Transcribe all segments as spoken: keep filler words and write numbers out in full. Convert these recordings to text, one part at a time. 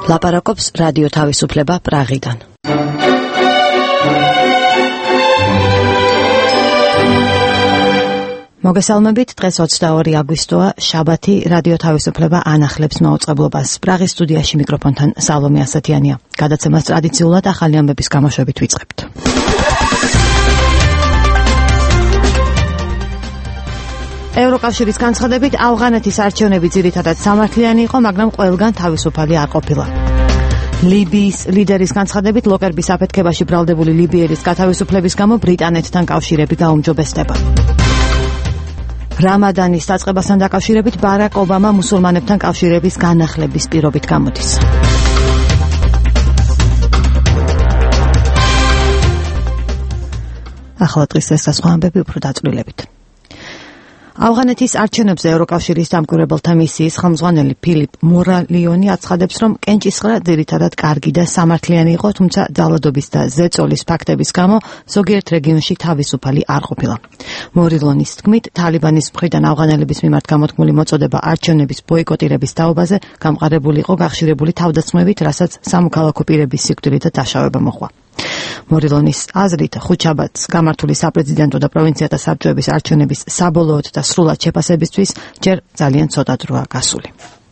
ლაპარაკობს რადიო თავისუფლება პრაღიდან. მოგესალმებით, დღეს ოცდაორი აგვისტოა, შაბათი, რადიო თავისუფლება ანახლებს მაუწყებლობას. პრაღის სტუდიაში მიკროფონთან სალომე ასათიანია. გადაცემას ტრადიციულად ახალი ამბების გამოშვებით ვიწყებთ. ევროკავშირის განცხადებით, ავღანეთის არჩევნები ძირითადად სამართლიანი იყო, მაგრამ ყველგან თავისუფალი არ ყოფილა. ლიბიის ლიდერის განცხადებით, ლოკერბის აფეთქებაში ბრალდებული ლიბიელის გათავისუფლების გამო ბრიტანეთთან კავშირები გაუმჯობესდება. რამადანის დაწყებასთან დაკავშირებით ბარაკ ობამა მუსულმანებთან კავშირების განახლების პირობით გამოდის. ახლა დღის ეს და სხვა ამბები უფრო დაწვრილებით. ავღანეთის არჩევნებზე ევროკავშირის დამკვირვებელთა მისიის ხელმძღვანელი ფილიპ მორალიონი აცხადებს, რომ კენჭისყრა ძირითადად კარგი და სამართლიანი იყო, თუმცა ძალადობის და ზეწოლის ფაქტების გამო ზოგიერთ რეგიონში თავისუფალი არ ყოფილა. მორალიონის თქმით, თალიბანის მხრიდან ავღანელების მიმართ გამოთქმული მოწოდება არჩევნების ბოიკოტირების თაობაზე გამყარებული იყო გახშირებული თავდასხმებით, რასაც სამოქალაქო პირების სიკვდილით და დაშავება მოჰყვა. მორალიონის აზრით, ხუთშაბათს გამართული საპრეზიდენტო და პროვინციათა საბჭოების არჩევნების საბოლოოდ და სრულად შეფასებისთვის ჯერ ძალიან ცოტა დროა გასული.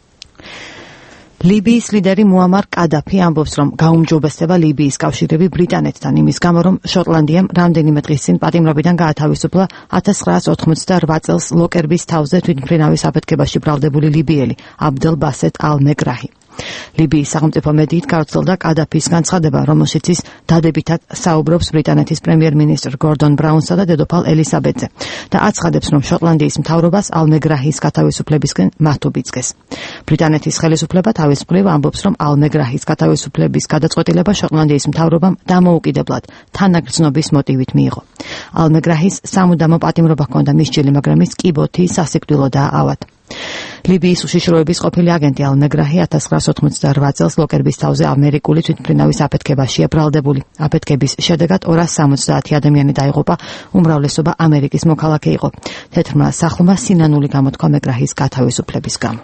ლიბიის ლიდერი მუამარ კადაფი ამბობს, რომ გაუმჯობესდება ლიბიის კავშირები ბრიტანეთთან იმის გამო, რომ შოტლანდიამ რამდენიმე დღის წინ პატიმრობიდან გაათავისუფლა ათას ცხრაას ოთხმოცდაორ წელს ლოკერბის თავზე თვითმფრინავის აფეთქებაში ბრალდებული ლიბიელი აბდელ ბასეთ ალ-მეგრაჰი. ლიბიის სახელმწიფო მედიით გავრცელდა კადაფის განცხადება, რომელშიც ის დადებითად საუბრობს ბრიტანეთის პრემიერ-მინისტრ გორდონ ბრაუნსა და დედოფალ ელისაბედზე და აცხადებს, რომ შოტლანდიის მთავრობას ალ-მეგრაჰის გათავისუფლებისკენ მართობიცგეს. ბრიტანეთის ხელისუფლება თავის მხრივ ამბობს, რომ ალ-მეგრაჰის გათავისუფლების გადაწყვეტილება შოტლანდიის მთავრობამ დამოუკიდებლად თანაგრძნობის მოტივით მიიღო. ალ-მეგრაჰის სამუდამო პატიმრობა ჰქონდა მისჯილი, მაგრამ ის კიბოთი სასიკვდილოდაა ავად. ლიბიის უშიშროების ყოფილი აგენტი ალ-მეგრაჰი ათას ცხრაას ოთხმოცდაორ წელს ლოკერბის თავზე ამერიკული თვითმფრინავის აფეთქებაშია ბრალდებული. აფეთქების შედეგად ორას სამოცდაათი ადამიანი დაიღუპა, უმრავლესობა ამერიკის მოქალაქე იყო. თეთრმა სახლმა სინანული გამოთქვა მეგრაჰის გათავისუფლების გამო.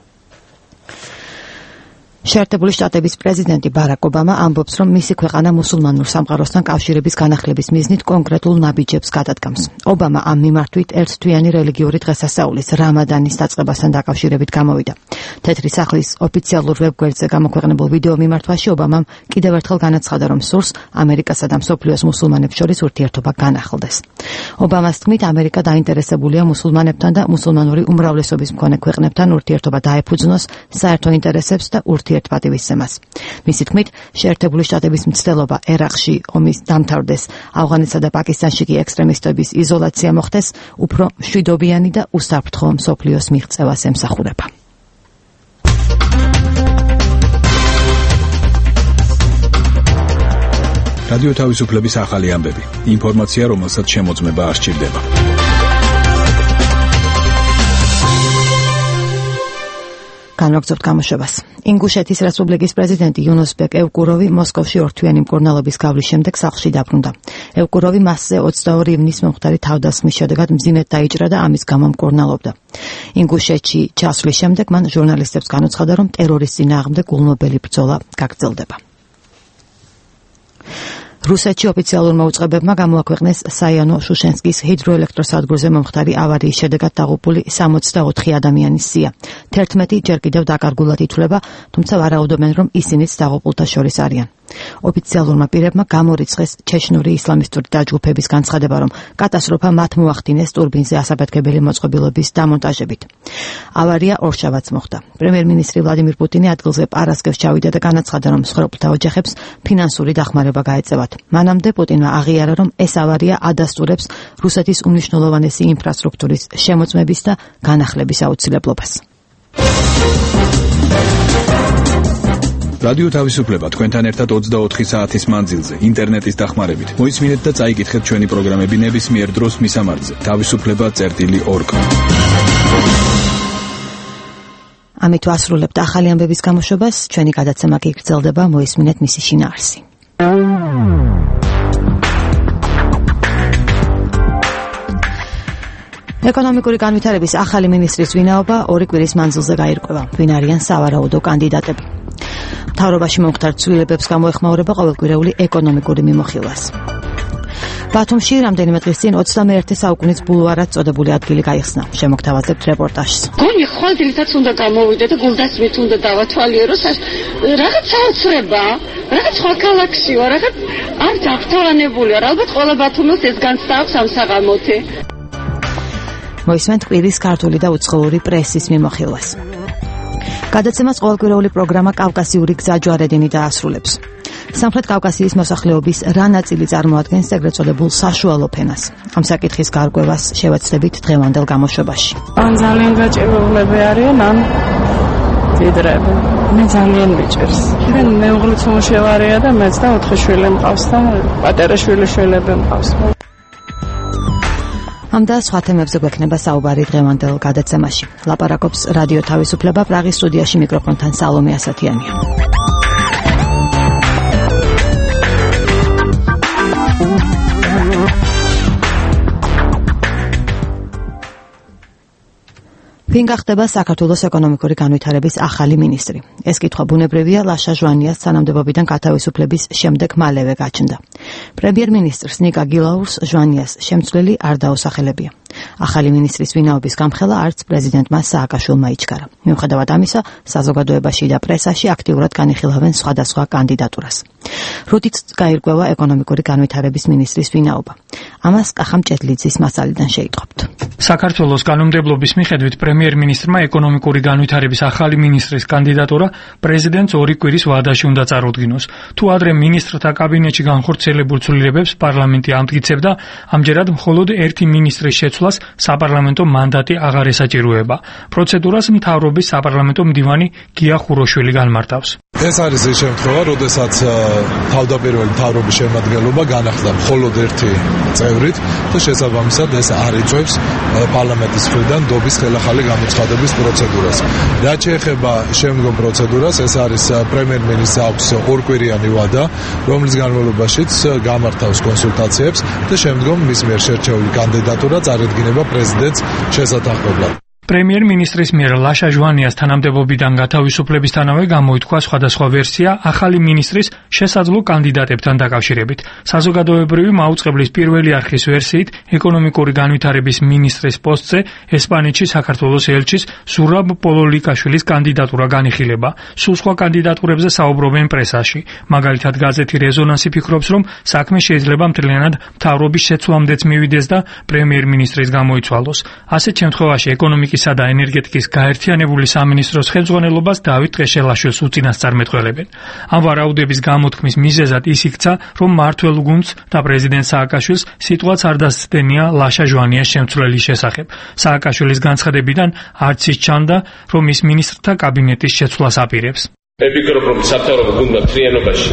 შეერთებული შტატების პრეზიდენტი ბარაკ ობამა ამბობს, რომ მისი ქვეყანა მუსულმანურ სამყაროსთან კავშირების განახლების მიზნით კონკრეტულ ნაბიჯებს გადადგამს. ობამა ამ მიმართვით ერთთვიანი რელიგიური დღესასწაულის რამადანის დაწყებასთან დაკავშირებით გამოვიდა. თეთრი სახლის ოფიციალურ ვებგვერდზე გამოქვეყნებულ ვიდეო მიმართვაში ობამამ კიდევ ერთხელ განაცხადა, რომ სურს ამერიკასა და მსოფლიოს მუსულმანებს შორის ურთიერთობა განახლდეს. ობამას თქმით, ამერიკა დაინტერესებულია მუსულმანებთან და მუსულმანური უმრავლესობის მქონე ქვეყნებთან ურთიერთობა დაეფუძნოს საერთო ინტერესებს და ურთიერთობებს პატივისცემას. მისი თქმით, შეერთებული შტატების მცდელობა ერაყში ომის დამთავრდეს, ავღანეთსა და პაკისტანში კი ექსტრემისტების იზოლაცია მოხდეს, უფრო მშვიდობიანი და უსაფრთხო მსოფლიოს მიღწევას ემსახურება. რადიო თავისუფლების ახალი ამბები. ინფორმაცია, რომელსაც შემოწმება არ სჭირდება. განვაგრძობთ გამოშვებას. ინგუშეთის რესპუბლიკის პრეზიდენტი იუნუსბეკ ევკუროვი მოსკოვში ორთვიანი მკურნალობის გავლის შემდეგ სახლში დაბრუნდა. ევკუროვი მასზე ოცდაორი ივნის მომხდარი თავდასხმის შედეგად მძიმედ დაიჭრა და ამის გამო მკურნალობდა. ინგუშეთში ჩასვლის შემდეგ მან ჟურნალისტებს განუცხადა, რომ ტერორის წინააღმდეგ გულმობელი ბრძოლა გაგრძელდება. რუსეთში ოფიციალურმა უწყებებმა გამოაქვეყნეს საიანო-შუშენსკის ჰიდროელექტროსადგურზე მომხდარი ავარიის შედეგად დაღუპული სამოცდაოთხი ადამიანის სია. თერთმეტი ჯერ კიდევ დაკარგულად ითვლება, თუმცა ვარაუდობენ, რომ ისინიც დაღუპულთა შორის არიან. ოფიციალურმა პირებმა გამორიცხეს ჩეჩნური ისლამისტური დაჯგუფების განცხადება, რომ კატასტროფა მათ მოახდინეს ტურბინზე ასაფეთქებელი მოწყობილობის დამონტაჟებით. ავარია ორშაბათს მოხდა. პრემიერ-მინისტრი ვლადიმირ პუტინი ადგილზე პარასკევს ჩავიდა და განაცხადა, რომ მსხვერპლთა ოჯახებს ფინანსური დახმარება გაეწევათ. მანამდე პუტინმა აღიარა, რომ ეს ავარია ადასტურებს რუსეთის უმნიშვნელოვანესი ინფრასტრუქტურის შემოწმების და განახლების აუცილებლობას. რადიო თავისუფლება თქვენთან ერთად ოცდაოთხი საათის მანძილზე ინტერნეტის დახმარებით. მოისმინეთ და წაიკითხეთ ჩვენი პროგრამები ნებისმიერ დროს მისამართზე თავისუფლება წერტილი ორგ. ამით ვასრულებთ ახალი ამბების გამოშვებას. ჩვენი გადაცემა კი გრძელდება, მოისმინეთ მისი შინაარსი. ეკონომიკური განვითარების ახალი მინისტრის ვინაობა ორი კვირის მანძილზე გაირკვევა. ვინ არიან სავარაუდო კანდიდატები? მთავრობაში მომხდარ ცვლილებებს გამოეხმაურება ყოველკვირეული ეკონომიკური მიმოხილვას. ბათუმში რამდენიმე დღის წინ ოცდამეერთე საუკუნის ბულვარად წოდებული ადგილი გაიხსნა. შემოგთავაზებთ რეპორტაჟს. გონი ხვალდილითაც უნდა გამოვიდე და გულდასმით უნდა დავათვალიერო, რაღაც საოცრება, რაღაც სხვა ქალაქში ვარ, რაღაც არ დაფთვალანებულია. ალბათ ყველა ბათუმელს ეს განცდა აქვს ამ საღამოთი. მოისმენთ კვირის ქართული და უცხოური პრესის მიმოხილვას. გადაცემას ყოველკვირეული პროგრამა კავკასიური გზა ჯვარედინი დაასრულებს. სამხრეთ კავკასიის მოსახლეობის რა ნაწილი წარმოადგენს ეგრეთ წოდებულ საშუალო ფენას? ამ საკითხის გარკვევას შევეცდებით დღევანდელ გამოშვებაში. ან ძალიან გაჭირვებულები არიან, ან დიდრები. მე ძალიან მიჭირს. ჩვენ მეუღლეც მომშევარია და მეც და ოთხი შვილი მყავს და პატარა შვილი შვილები მყავს. ამ და სხვა თემებზე გვექნება საუბარი დღევანდელ გადაცემაში. ლაპარაკობს რადიო თავისუფლება, პრაღის სტუდიაში მიკროფონთან სალომე ასათიანია. ვინ გახდება საქართველოს ეკონომიკური განვითარების ახალი მინისტრი? ეს კითხვა ბუნებრივია ლაშა ჟვანიას თანამდებობიდან გათავისუფლების შემდეგ მალევე გაჩნდა. პრემიერ-მინისტრს ნიკა გილაურს ჟვანიას შემცვლელი არ დაუსახელებია. ახალი მინისტრის ვინაობის გამხელა არც პრეზიდენტმა სააკაშვილმა იჩქარა. მიუხედავად ამისა, საზოგადოებაში და პრესაში აქტიურად განიხილავენ სხვადასხვა კანდიდატურას. როდით გაირკვევა ეკონომიკური განვითარების მინისტრის ვინაობა? ამას კახა მჭედლიძის მასალიდან შეიტყობთ. საქართველოს კანონმდებლობის მიხედვით პრემიერ-მინისტრმა ეკონომიკური განვითარების ახალი მინისტრის კანდიდატურა პრეზიდენტს ორი კვირის ვადაში უნდა წარუდგინოს. თუ ადრე მინისტრთა კაბინეტში განხორციელებულ ცვლილებებს პარლამენტი ამტკიცებდა, ამჯერად მხოლოდ ერთი მინისტრის შეცვლას საპარლამენტო მანდატი აღარ ესაჭიროება. პროცედურას მთავრობის საპარლამენტო მდივანი გია ხუროშვილი განმარტავს. ეს არის ის შემთხვევა, როდესაც თავდაპირველი მთავრობის შემადგენლობა განახლდა მხოლოდ ერთი წევრით და შესაბამისად ეს არ იწვევს პარლამენტის მხრიდან დობის ხელახალი გამოცხადების პროცედურას. რაც შეეხება შემდგომ პროცედურას, ეს არის პრემიერ-მინისტრს აქვს ორკვირიანი ვადა, რომლის განმავლობაშიც გამართავს კონსულტაციებს და შემდგომ მის მიერ შერჩეული კანდიდატურა წარედგინება პრეზიდენტს შესატახებლად. პრემიერ-მინისტრის მიერ ლაშა ჟვანიას თანამდებობიდან გათავისუფლებისთანავე გამოითქვა სხვადასხვა ვერსია ახალი მინისტრის შესაძლო კანდიდატებთან დაკავშირებით. საზოგადოებრივი მაუწყებლის პირველი არხის ვერსიით ეკონომიკური განვითარების მინისტრის პოსტზე ესპანეთში საქართველოს ელჩის ზურაბ პოლოლიკაშვილის კანდიდატურა განიხილება. სულ სხვა კანდიდატურებზე საუბრობენ პრესაში. მაგალითად გაზეთი რეზონანსი ფიქრობს, რომ საქმე შეიძლება მთლიანად მთავრობის შეცვლამდეც მივიდეს და პრემიერ-მინისტრის გამოიცვალოს. ასეთ შემთხვევაში ეკონომიკის და ენერგეტიკის გაერთიანებული სამინისტროს ხელმძღვანელობას დავით ტყეშელაშვილს უწინასწარმეტყველებენ. ამ ვარაუდების გამოთქმის მიზეზად ის იქცა, რომ მმართველ გუნდს და პრეზიდენტ სააკაშვილს სიტყვაც არ დასცდენია ლაშა ჟვანიას შემცვლელის შესახებ. სააკაშვილის განცხადებიდან არც ის ჩანდა, რომ ის მინისტრთა კაბინეტის შეცვლას აპირებს. მე ვფიქრობ, რომ სამთავრობო გუნდმა მთლიანობაში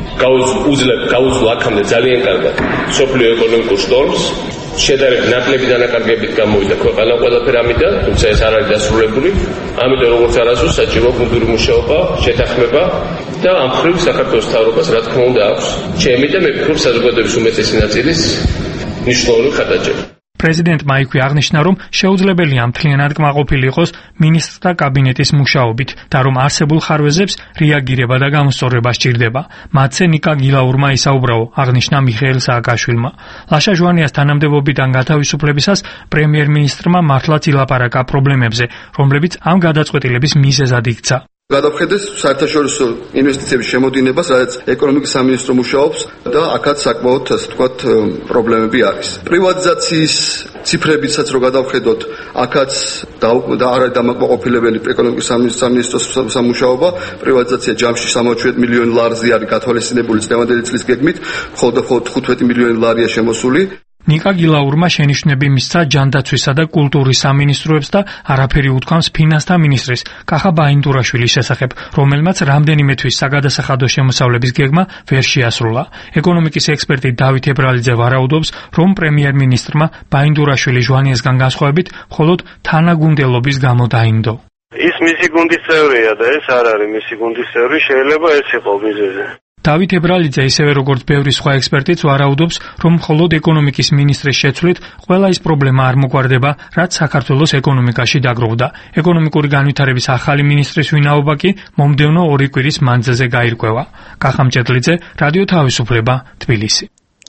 გაუძლო აქამდე ძალიან კარგად სოფლიო ეკონომიკურ შტორმს. შედარებით ნაკლები დანაკარგებით გამოვიდა ქვეყანა ყველაფერი ამიდან, თუმცა ეს არ არის დასრულებული. ამიტომ როგორც არასდროს საჭირო გუნდური მუშაობა, შეთანხმება და ამ მხრივ საქართველოს მთავრობას რა თქმა უნდა აქვს ჩემი და მე ვფიქრობ საზოგადოების უმეტესი ნაწილის მნიშვნელოვანი ხარჯები. პრეზიდენტმა იქვე აღნიშნა, რომ შეუძლებელია მთლიანად კმაყოფილი იყოს მინისტრთა კაბინეტის მუშაობით და რომ არსებულ ხარვეზებს რეაგირება და გამოსწორება სჭირდება. მათზე ნიკა გილაურმა ისაუბრაო, აღნიშნა მიხეილ სააკაშვილმა. ლაშა ჟვანიას თანამდებობიდან გათავისუფლებისას პრემიერ-მინისტრმა მართლაც ილაპარაკა პრობლემებზე, რომლებიც ამ გადაწყვეტილების მიზეზად იქცა. გადავხედეს საერთაშორისო ინვესტიციების შემოდინებას, რაც ეკონომიკის სამინისტრო მუშაობს და აქაც საკმაოდ ასე ვთქვათ პრობლემები არის. პრივატიზაციის ციფრებიცაც რო გადავხედოთ, აქაც და არ არის დამაკმაყოფილებელი ეკონომიკის სამინისტროს სამუშაობა. პრივატიზაცია ჯამში სამოცდაშვიდ მილიონი ლარზე არის გათვალისწინებული წლევანდელი წლის გეგმით, მხოლოდ ხუთმეტი მილიონი ლარია შემოსული. ნიკა გილაურმა შენიშვნები მისცა ჯანდაცვისა და კულტურის სამინისტროებს და არაფერი უთქვამს ფინანსთა მინისტრის კახა ბაინდურაშვილის შესახებ, რომელმაც რამდენიმე თვის საგადასახადო შემოსავლების გეგმა ვერ შეასრულა. ეკონომიკის ექსპერტი დავით ებრალიძე ვარაუდობს, რომ პრემიერ-მინისტრმა ბაინდურაშვილი ჟვანიასგან განსხვავებით მხოლოდ თანაგუნდელობის გამო დაინდო. ის მისი გუნდის წევრია და ეს არ არის მისი გუნდის წევრი, შეიძლება ეს იყო მიზეზი. დავით ებრალიძე ისევე როგორც ბევრი სხვა ექსპერტიც ვარაუდობს, რომ მხოლოდ ეკონომიკის მინისტრის შეცვლით ყველა ის პრობლემა არ მოგვარდება, რაც საქართველოს ეკონომიკაში დაგროვდა. ეკონომიკური განვითარების ახალი მინისტრის ვინაობა კი მომდევნო ორი კვირის მანძილზე გაირკვევა. კახა მჭედლიძე, რადიო თავისუფლება, თბილისი.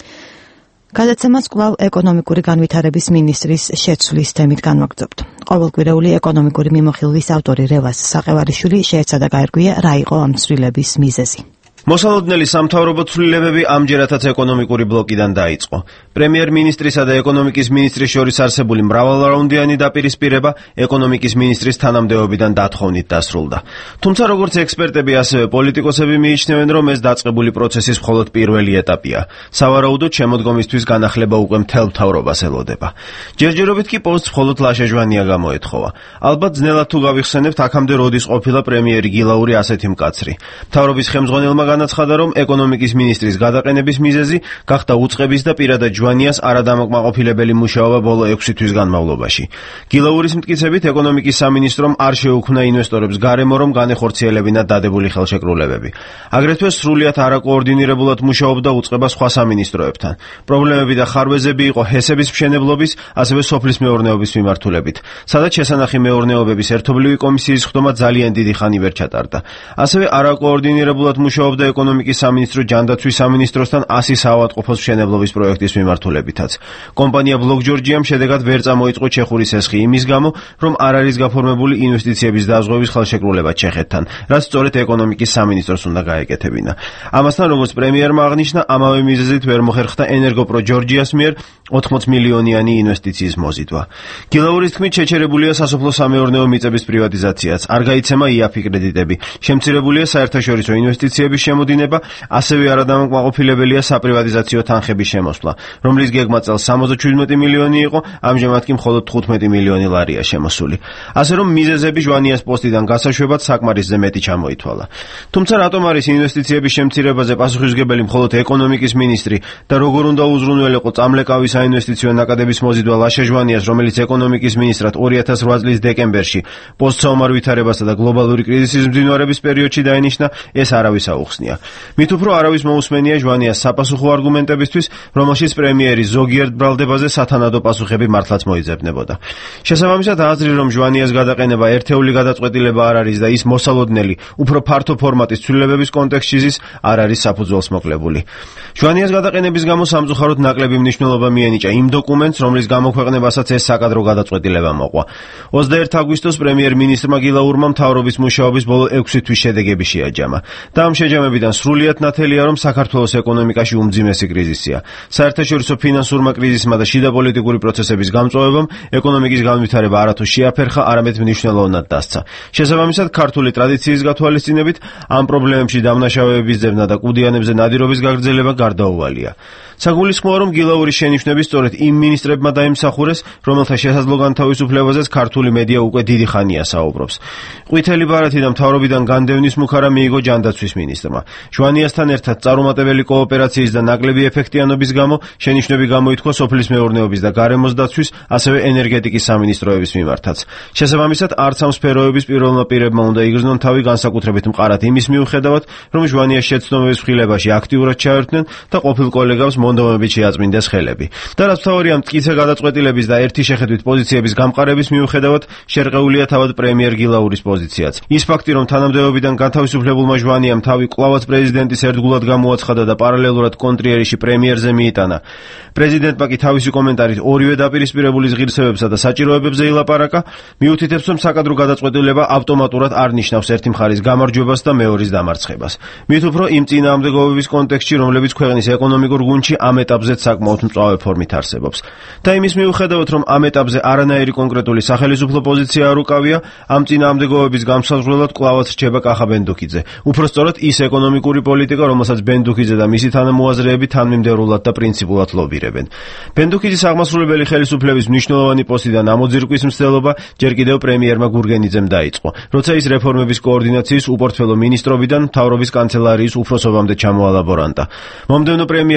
გადაცემას კვლავ ეკონომიკური განვითარების მინისტრის შეცვლის თემით განვაგრძობთ. ყოველკვირეული ეკონომიკური მიმოხილვის ავტორი რევას საყევარიშვილი შეეცადა გაერკვია, რა იყო ამ ცვლილების მიზეზი. მოსალოდნელი სამთავრობო ცვლილებები ამჯერადაც ეკონომიკური ბლოკიდან დაიწყო. პრემიერ-მინისტრისა და ეკონომიკის მინისტრის შორის არსებული მრავალრაუნდიანი დაპირისპირება ეკონომიკის მინისტრის თანამდებობიდან დათხოვნით დასრულდა. თუმცა როგორც ექსპერტები, ასევე პოლიტიკოსები მიიჩნევენ, რომ ეს დაწყებული პროცესის მხოლოდ პირველი ეტაპია. სავარაუდოდ შემოდგომისთვის განახლება უკვე მთელ მთავრობას ელოდება. ჯერჯერობით კი პოსტს მხოლოდ ლაშა ჟვანია გამოეთხოვა. ალბათ ძნელად თუ გავიხსენებთ, აქამდე როდის ყოფილა პრემიერი გილაური ასეთი მკაცრი. მთავრობის ხელმძღვანელმა განაცხადა, რომ ეკონომიკის მინისტრის გადაყენების მიზეზი გახდა უწყების და პირადად ჟვანიას არადამოკმაყოფილებელი მუშაობა ბოლო ექვსი თვის განმავლობაში. გილაურის მტკიცებით, ეკონომიკის სამინისტრომ არ შეუქმნა ინვესტორებს გარემო, რომ განეხორციელებინათ დადებული ხელშეკრულებები. აგრეთვე სრულიად არაკოორდინირებულად მუშაობდა უწყება სხვა სამინისტროებთან. პრობლემები და ხარვეზები იყო ჰესების მშენებლობის, ასევე სოფლის მეურნეობის მიმართულებით, სადაც შესანახი მეურნეობების ერთობლივი კომისიის ხდომა ძალიან დიდი ხანი ვერ ჩატარდა. ასევე არაკოორდინირებულად მუშაობდა ეკონომიკის სამინისტრო ჯანდაცვის სამინისტროსთან ასი საავადმყოფოს მშენებლობის პროექტის მიმართულებითაც. კომპანია ბლოკ ჯორჯიამ შედეგად ვერ წამოიწყო ჩეხურის ესხი იმის გამო, რომ არ არის გაფორმებული ინვესტიციების დაზღვევის ხელშეკრულება ჩეხეთთან, რაც სწორედ ეკონომიკის სამინისტროს უნდა გაეკეთებინა. ამასთან, როგორც პრემიერმა აღნიშნა, ამავე მიზეზით ვერ მოხერხდა ენერგოპრო ჯორჯიას მიერ ოთხმოც მილიონიანი ინვესტიციის მოზიდვა. გილაურის თქმით, შეჩერებულია სასოფლო-სამეურნეო მიწების პრივატიზაციაც, არ გაიცემა იაფი კრედიტები, შემცირებულია საერთაშორისო ინვესტიციების შემოდინება, ასევე არადამოკმაყოფილებელია საპრივატიზაციო თანხების შემოსვლა, რომლის გეგმა წელს სამოცდაშვიდმეტი მილიონი იყო, ამჟამად კი მხოლოდ თხუთმეტი მილიონი ლარია შემოსული. ასე რომ მიზეზები ჟვანიას პოსტიდან გასაშვებად საკმარისზე მეტი ჩამოითვალა. თუმცა რატომ არის ინვესტიციების შემცირებაზე პასუხისმგებელი მხოლოდ ეკონომიკის მინისტრი და როგორ უნდა უზრუნველყო წამლეკავის საინვესტიციო ნაკადების მოზიდვა ლაშა ჟვანიას, რომელიც ეკონომიკის მინისტრად ორი ათას ოთხ წლის დეკემბერში პოსტსაომარ ვითარებასა და გლობალური კრიზისის მძინვარების პერიოდში დაენიშნა, ეს არავის აუხსნია. მით უფრო არავის მოусმენია ჟვანიას საპასუხო არგუმენტებისთვის, რომელშიც პრემიერი ზოგიერთ ბრალდებაზე სათანადო პასუხები მართლაც მოიძებნებოდა. შესაბამისად აზრი, რომ ჟვანიას გადაყენება ერთეული გადაწყვეტილება არ არის და ის მოსალოდნელი, უფრო ფართო ფორმატის ცვლილებების კონტექსტში ზის, არ არის საფუძველს მოკლებული. ჟვანიას გადაყენების გამო სამწუხაროდ ნაკლები მნიშვნელობა მიენიჭა იმ დოკუმენტს, რომლის გამოქვეყნებასაც ეს საკადრო გადაწყვეტილება მოყვა. ოცდაერთი აგვისტოს პრემიერ-მინისტრმა გილაურმა მთავრობის მუშაობის ბოლო ექვსი თვის შედეგები შეაჯამა. და ამ შეჯამებიდან სრულიად ნათელია, რომ საქართველოს ეკონომიკაში უმძიმესი კრიზისია. საერთაშორისო ფინანსურმა კრიზისმა და შიდა პოლიტიკური პროცესების გამწვავებამ ეკონომიკის განვითარება არათუ შეაფერხა, არამედ მნიშვნელოვნად დასცა. შესაბამისად, ქართული ტრადიციის გათვალისწინებით ამ პრობლემებში დამნაშავეების ძებნა და კუდიანებზე ნადირობის გაგრძელება გარდაუვალია. საგულისხმოა, რომ გილაურის შენიშვნები სწორედ იმ მინისტრებმა დაიმსახურეს, რომელთა შესაძლო განთავისუფლებაზეც ქართული მედია უკვე დიდი ხანია საუბრობს. ყვითელი ბარათი და მთავრობიდან განდევნის მუქარა მიიღო ჯანდაცვის მინისტრმა. ჟვანიასთან ერთად წარუმატებელი კოოპერაციის და ნაკლები ეფექტიანობის გამო შენიშვნები გამოითქვა სოფლის მეურნეობის და გარემოს დაცვის, ასევე ენერგეტიკის სამინისტროების მიმართაც. შესაბამისად, არც ამ სფეროების პირველმა პირებმა უნდა იგრძნონ თავი განსაკუთრებით მყარად იმის მიუხედავად, რომ ჟვანიას შეცდომების ხილებაში აქტიურად ჩაერთნენ და ყოფილ კოლეგავს მონდომებით შეაწმინდეს ხელები. და რაც მთავარია, მტკიცე გადაწყვეტილების და ერთი შეხედვით პოზიციების გამყარების მიუხედავად შერყეულია თავად პრემიერ გილაურის პოზიციაც. ის ფაქტი, რომ თანამდებობიდან განთავისუფლებულმა ჟვანიამ თავი კვლავაც პრეზიდენტის ერთგულად გამოაცხადა და პარალელურად კონტრიერში პრემიერზე მიიტანა. პრეზიდენტმა კი თავისი კომენტარით ორივე დაპირისპირებულის ღირსებებსა და საჭიროებებზე ილაპარაკა, მიუთითებს, რომ საკადრო გადაწყვეტილება ავტომატურად არ ნიშნავს ერთი მხარის გამარჯვებას და მეორის დამარცხებას. მით უფრო იმ წინააღმდეგობების კონტექსტში, რომლებიც ქვეყნის ეკონომიკურ გუნდში ამ ეტაპზეც საკმაოდ მწვავე ფორმით არსებობს. და იმის მიუხედავად, რომ ამ ეტაპზე არანაირი კონკრეტული სახელისუფლო პოზიცია არ უკავია, ამ წინააღმდეგობების გამსაზღვრელად კვლავაც რჩება კახა ბენდუქიძე. უფრო სწორად ის ეკონომიკური პოლიტიკა, რომელსაც ბენდუქიძე და მისი თანამოაზრეები თანმიმდევრულად და პრინციპულად ლობირებენ. ბენდუქიძის აღმასრულებელი ხელისუფლების მნიშვნელოვანი პოსტიდან ამოძირკვის მცდელობა ჯერ კიდევ პრემიერმა გურგენიძემ დაიწყო, როცა ის რეფორმების კოორდინაციის უპორტფელო მინისტრობიდან მთავრობის კანცელარიის უფროსობამდე ჩამოალა ბორანტა. მომდევნო პრემიერმა გეგამ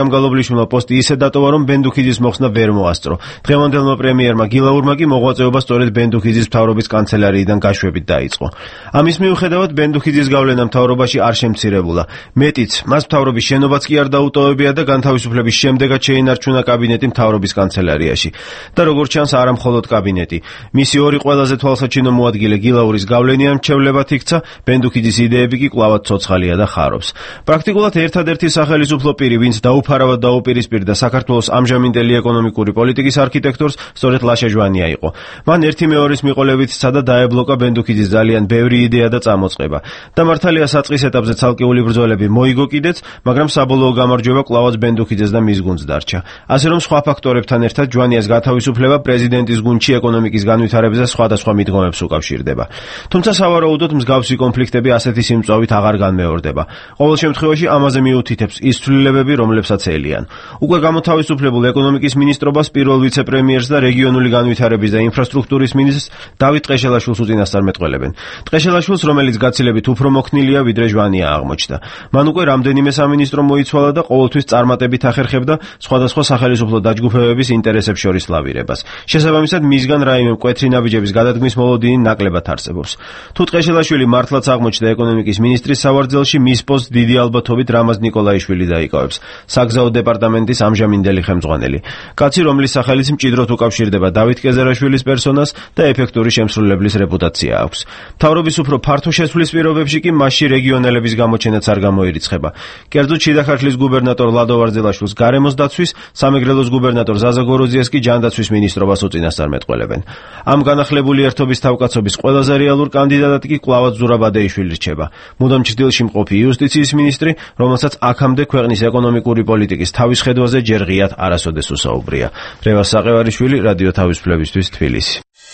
სამგალობლიშვილმა პოსტი ისე დატოვა, რომ ბენდუქიძის მოხსნა ვერ მოასწრო. დღევანდელმა პრემიერმა გილაურმა კი მოღვაწეობა სწორედ ბენდუქიძის მთავრობის კანცელარიიდან გაშვებით დაიწყო. ამის მიუხედავად ბენდუქიძის გავლენა მთავრობაში არ შემცირებულა. მეტიც, მას მთავრობის შენობაც კი არ დაუტოვებია და განთავისუფლების შემდეგაც შეინარჩუნა კაბინეტი მთავრობის კანცელარიაში. და როგორც ჩანს, არა მხოლოდ კაბინეტი. მისი ორი ყველაზე თვალსაჩინო მოადგილე გილაურის გავლენიან მრჩევლებად იქცა, ბენდუქიძის იდეები კი კვლავად ცოცხალია და ხარობს. პრაქტიკულად ერთადერთი სახელმწიფო პირი, ვინც დაუფარავად დაუპირისპირდა საქართველოს ამჟამინდელი ეკონომიკური პოლიტიკის არქიტექტორს, სწორედ ლაშა ჟვანია იყო. მან ერთი მეორის მიყოლებით სცადა დაებლოკა ბენდუქიძის ძალიან ბევრი იდეა და წამოწყება. და მართალია საწყის ეტაპზე ცალკეული ბრძოლები მოიგო კიდეც, მაგრამ საბოლოო გამარჯვება კვლავაც ბენდუქიძეს და მის გუნდს დარჩა. ასე რომ სხვა ფაქტორებთან ერთად ჟვანიას გათავისუფლება პრეზიდენტის გუნდში ეკონომიკის განვითარებაზე სხვადასხვა მიდგომებს უკავშირდება. თუმცა სავარაუდოდ მსგავსი კონფლიქტები ასეთი სიმწვავით აღარ განმეორდება. ყოველ შემთხვევაში ამაზე მიუთითებს ის ცვლილებები, რომლებსაც ელიან. უკვე გამოთავისუფლებულ ეკონომიკის მინისტრობას პირველ ვიცე-პრემიერს და რეგიონული განვითარების და ინფრასტრუქტურის მინისტრს დავით ტყეშელაშვილს უწინასწარმეტყველებენ. ტყეშელაშვილს, რომელიც გაცილებით უფრო მოქნილია, ვიდრე ჟვანია აღმოჩნდა. მან უკვე რამდენიმე სამინისტრო მოიცვალა და ყოველთვის წარმატებით ახერხებდა სხვადასხვა სახელმწიფო დაჯგუფებების ინტერესებს შორის ლავირებას. შესაბამისად, მისგან რაიმე მკვეთრი ნაბიჯების გადადგმის მოლოდინი ნაკლებად არსებობს. თუ ტყეშელაშვილი მართლაც აღმოჩნდა ეკონომიკის მინისტრის სავარძელში, მის პოსტს დიდი ალბათობით რამაზ ნიკოლაიშვილი დაიკავებს, საგზაო დეპარტამენტის ამჟამინდელი ხელმძღვანელი. კაცი, რომლის სახელიც მჭიდროდ უკავშირდება დავით კეზერაშვილის პერსონას და ეფექტური შემსრულებლის რეპუტაცია აქვს. მთავრობის უფრო ფართო შესვლის პირობებში კი მასში რეგიონელების გამოჩენაც არ გამოირიცხება. კერძოდ შიდა ქართლის გუბერნატორ ლადო ვარძელაშვილს გარემოს დაცვის, სამეგრელოს გუბერნატორ ზაზა გოროძიას კი ჯანდაცვის მინისტრობას უწინასწარმეტყველებენ. ამ განახლებული ერთობის თავკაცობის ყველაზე რეალურ კანდიდატად კი კვლავაც ზურაბ ბადეიშვილი რჩება. მუდამ ჭრილში მყოფი იუსტიციის მინისტრი, რომელსაც აქამდე ქვეყნის ეკონომიკური პოლიტიკის თავის ხედვაზე ჯერ ღიად არასოდეს უსაუბრია. რევას საყევარიშვილი, რადიო თავისუფლებისთვის, თბილისი.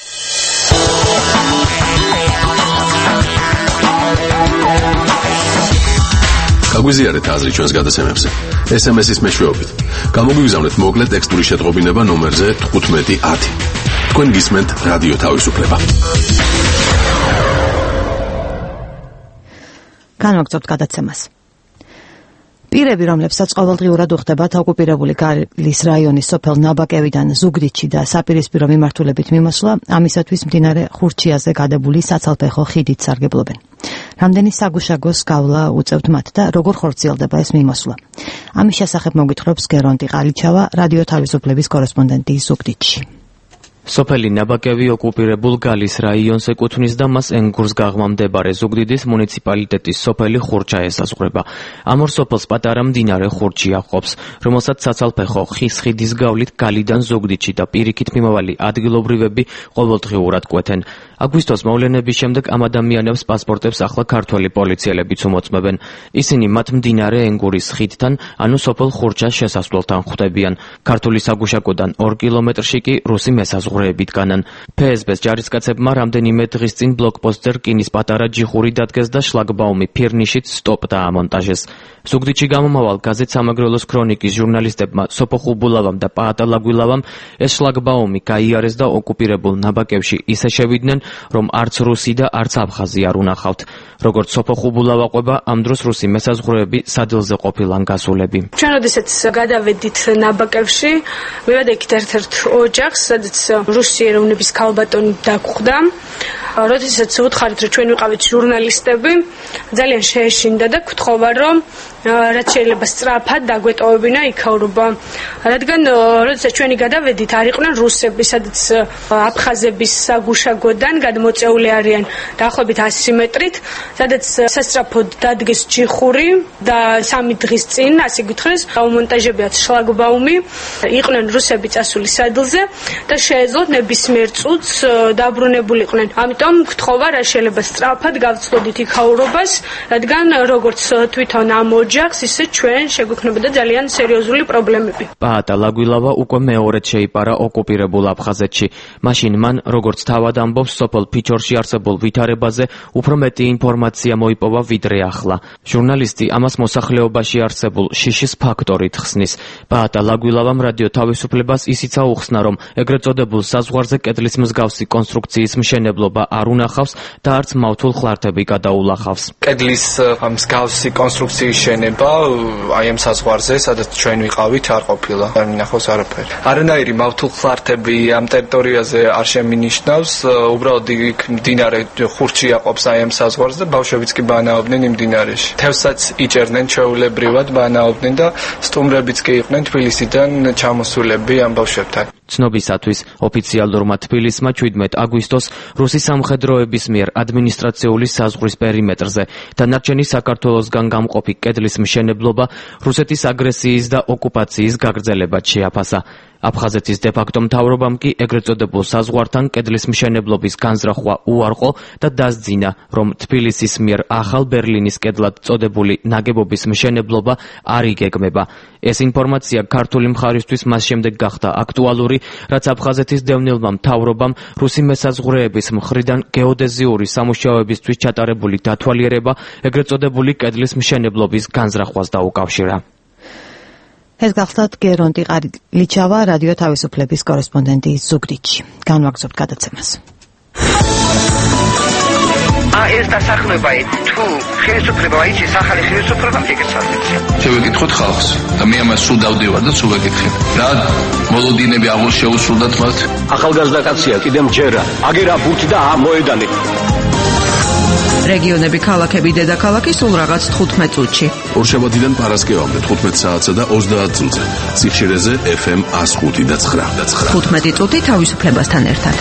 გაგვიზიარეთ აზრი ჩვენს გადაცემებზე. ეს ემ ეს-ის მეშვეობით. გამოგვიგზავნეთ მოკლე ტექსტური შეტყობინება ნომერზე თხუთმეტი ათი. თქვენ გისმენთ რადიო თავისუფლება. განვაგრძობთ გადაცემას. პირები, რომლებსაც ყოველდღიურად უხდებათ ოკუპირებული გალის რაიონის სოფელ ნაბაკევიდან ზუგდიდში და საპირისპირო მიმართულებით მიმოსვლა, ამისათვის მდინარე ხურჩიაზე გადებული საცალფეხო ხიდით სარგებლობენ. რამდენი საგუშაგოს გავლა უწევთ მათ და როგორ ხორციელდება ეს მიმოსვლა? ამის შესახებ მოგვითხრობს გერონტი ყალიჩავა, რადიო თავისუფლების კორესპონდენტი ზუგდიდში. სოფელი ნაბაკევი ოკუპირებულ გალის რაიონს ეკუთვნის და მას ენგურს გაღმამდებარე ზუგდიდის მუნიციპალიტეტის სოფელი ხურჩა ესაზღვრება. ამ ორ სოფელს პატარა მდინარე ხურჩი აჰყოფს, რომელსაც საცალფეხო ხის ხიდის გავლით გალიდან ზუგდიდში და პირიქით მიმავალი ადგილობრივები ყოველდღიურად კვეთენ. აგვისტოს მოვლენების შემდეგ ამ ადამიანებს პასპორტებს ახლა ქართველი პოლიციელებიც უმოწმებენ. ისინი მათ მდინარე ენგურის ხიდთან, ანუ სოფელ ხურჩას შესასვლელთან ხვდებიან. ქართული საგუშაგოდან ორ კილომეტრში კი რუსი მესაზღვრეებით განან. ფე ეს ბეს ჯარისკაცებმა რამდენიმე დღის წინ ბლოკპოსტზე რკინის პატარა ჯიხური დადგეს და შლაგბაუმი ფირნიშით სტოპ დაამონტაჟეს. ზუგდიდში გამომავალ გაზეთ სამეგრელოს ქრონიკის ჟურნალისტებმა სოფო ხუბულავამ და პაატა ლაგვილავამ ეს შლაგბაუმი გაიარეს და ოკუპირებულ ნაბაკევში ისე შევიდნენ, რომ არც რუსი და არც აფხაზი არ უნახავთ. როგორც სოფო ხუბულავა ყვება, ამ დროს რუსი მესაზღვრეები სადილზე ყოფილან გასულები. ჩვენ როდესაც გადავედით ნაბაკევში, მივედექით ერთ-ერთ ოჯახს, სადაც რუსი ეროვნების ქალბატონი დაგხვდა. როდესაც უთხარით, რომ ჩვენ ვიყავით ჟურნალისტები, ძალიან შეეშინდა და გთხოვა, რომ რაც შეიძლება სწრაფად დაგვეტოვებინა იქაურობა. რადგან როდესაც ჩვენი გადავედით, არ იყვნენ რუსები, სადაც აფხაზების საგუშაგოდან გადმოწეული არიან დაახლოებით ასი მეტრით, სადაც სასწრაფოდ დადგეს ჯიხური და სამი დღის წინ, ასე გითხრეს, აუმონტაჟებიათ შლაგბაუმი, იყვნენ რუსები წასული სადილზე და შეეძლოთ ნებისმიერ წუთს დაბრუნებულიყვნენ. ამიტომ გთხოვა, რა შეიძლება სწრაფად გავცლოდით იქაურობას, რადგან როგორც თვითონ ამ ოჯახს, ისე ჩვენ შეგვექნებოდა ძალიან სერიოზული პრობლემები. პაატა ლაგვილავა უკვე მეორედ შეიპარა ოკუპირებულ აფხაზეთში. მაშინ მან, როგორც თავად ამბობს, სოფელ ფიჩორში არსებულ ვითარებაზე უფრო მეტი ინფორმაცია მოიპოვა ვიდრე ახლა. ჟურნალისტი ამას მოსახლეობაში არსებულ შიშის ფაქტორით ხსნის. პაატა ლაგვილავამ რადიო თავისუფლებას ისიც აუხსნა, რომ ეგრეთ წოდებულ საზღვარზე კედლის მსგავსი კონსტრუქციის მშენებლობა არ უნახავს და არც მავთულ ხლართები გადაულახავს. კედლის მსგავსი კონსტრუქციის დინება აი ამ საზღვარზე, სადაც ჩვენ ვიყავით, არ ყოფილა. არ მინახავს არაფერი. არანაირი მავთულხლართები ამ ტერიტორიაზე არ შემინიშნავს, უბრალოდ იქ მდინარე ხურჩი აყოფს აი ამ საზღვარზე და ბავშვებიც კი ბანაობდნენ იმ მდინარეში. თევსაც იჭერდნენ ჩვეულებრივად, ბანაობდნენ და სტუმრებიც კი იყვნენ თბილისიდან ჩამოსულები ამ ბავშვებთან. ცნობისათვის ოფიციალურმა თბილისმა შვიდმეტ აგვისტოს რუსი სამხედროების მიერ ადმინისტრაციული საზღვრის პერიმეტრზე დანარჩენი საქართველოსგან გამყოფი კედლის მშენებლობა რუსეთის აგრესიის და ოკუპაციის გაგრძელებად შეაფასა. აფხაზეთის დე-ფაქტო მთავრობამ კი ეგრეთ წოდებულ საზღვართან კედლის მშენებლობის განზრახვა უარყო და დასძინა, რომ თბილისის მიერ ახალ ბერლინის კედლად წოდებული ნაგებობის მშენებლობა არ იგეგმება. ეს ინფორმაცია ქართული მხარისთვის მას შემდეგ გახდა აქტუალური, რაც აფხაზეთის დევნილმა მთავრობამ რუსი მესაზღვრეების მხრიდან გეოდეზიური სამუშაოებისთვის ჩატარებული დათვალიერება ეგრეთ წოდებული კედლის მშენებლობის განზრახვას დაუკავშირა. ეს გახლავთ გერონტი ყარილიჩავა, რადიო თავისუფლების კორესპონდენტი ზუგდიდში. განვაგრძობთ გადაცემას. ეს დასახლება თუ ხელისუფლება აიცის ახალი ხელისუფლება მიგეცადეთ. შევეკითხოთ ხალხს და მე ამას სულ დავდივარ და სულ ვეკითხებ. რა მოლოდინები აღარ შეუსრულდათ მათ? ახალგაზრდა კაცია, კიდე მჯერა. აგერა ბურთი და მოედანი. რეგიონები, ქალაქები, დედაქალაქი სულ რაღაც თხუთმეტ წუთში. ორშაბათიდან პარასკევამდე თხუთმეტ საათსა და ოცდაათ წუთზე. სიხშირეზე ეფ ემ ას ხუთი და ცხრა. თხუთმეტი წუთი თავისუფლებასთან ერთად.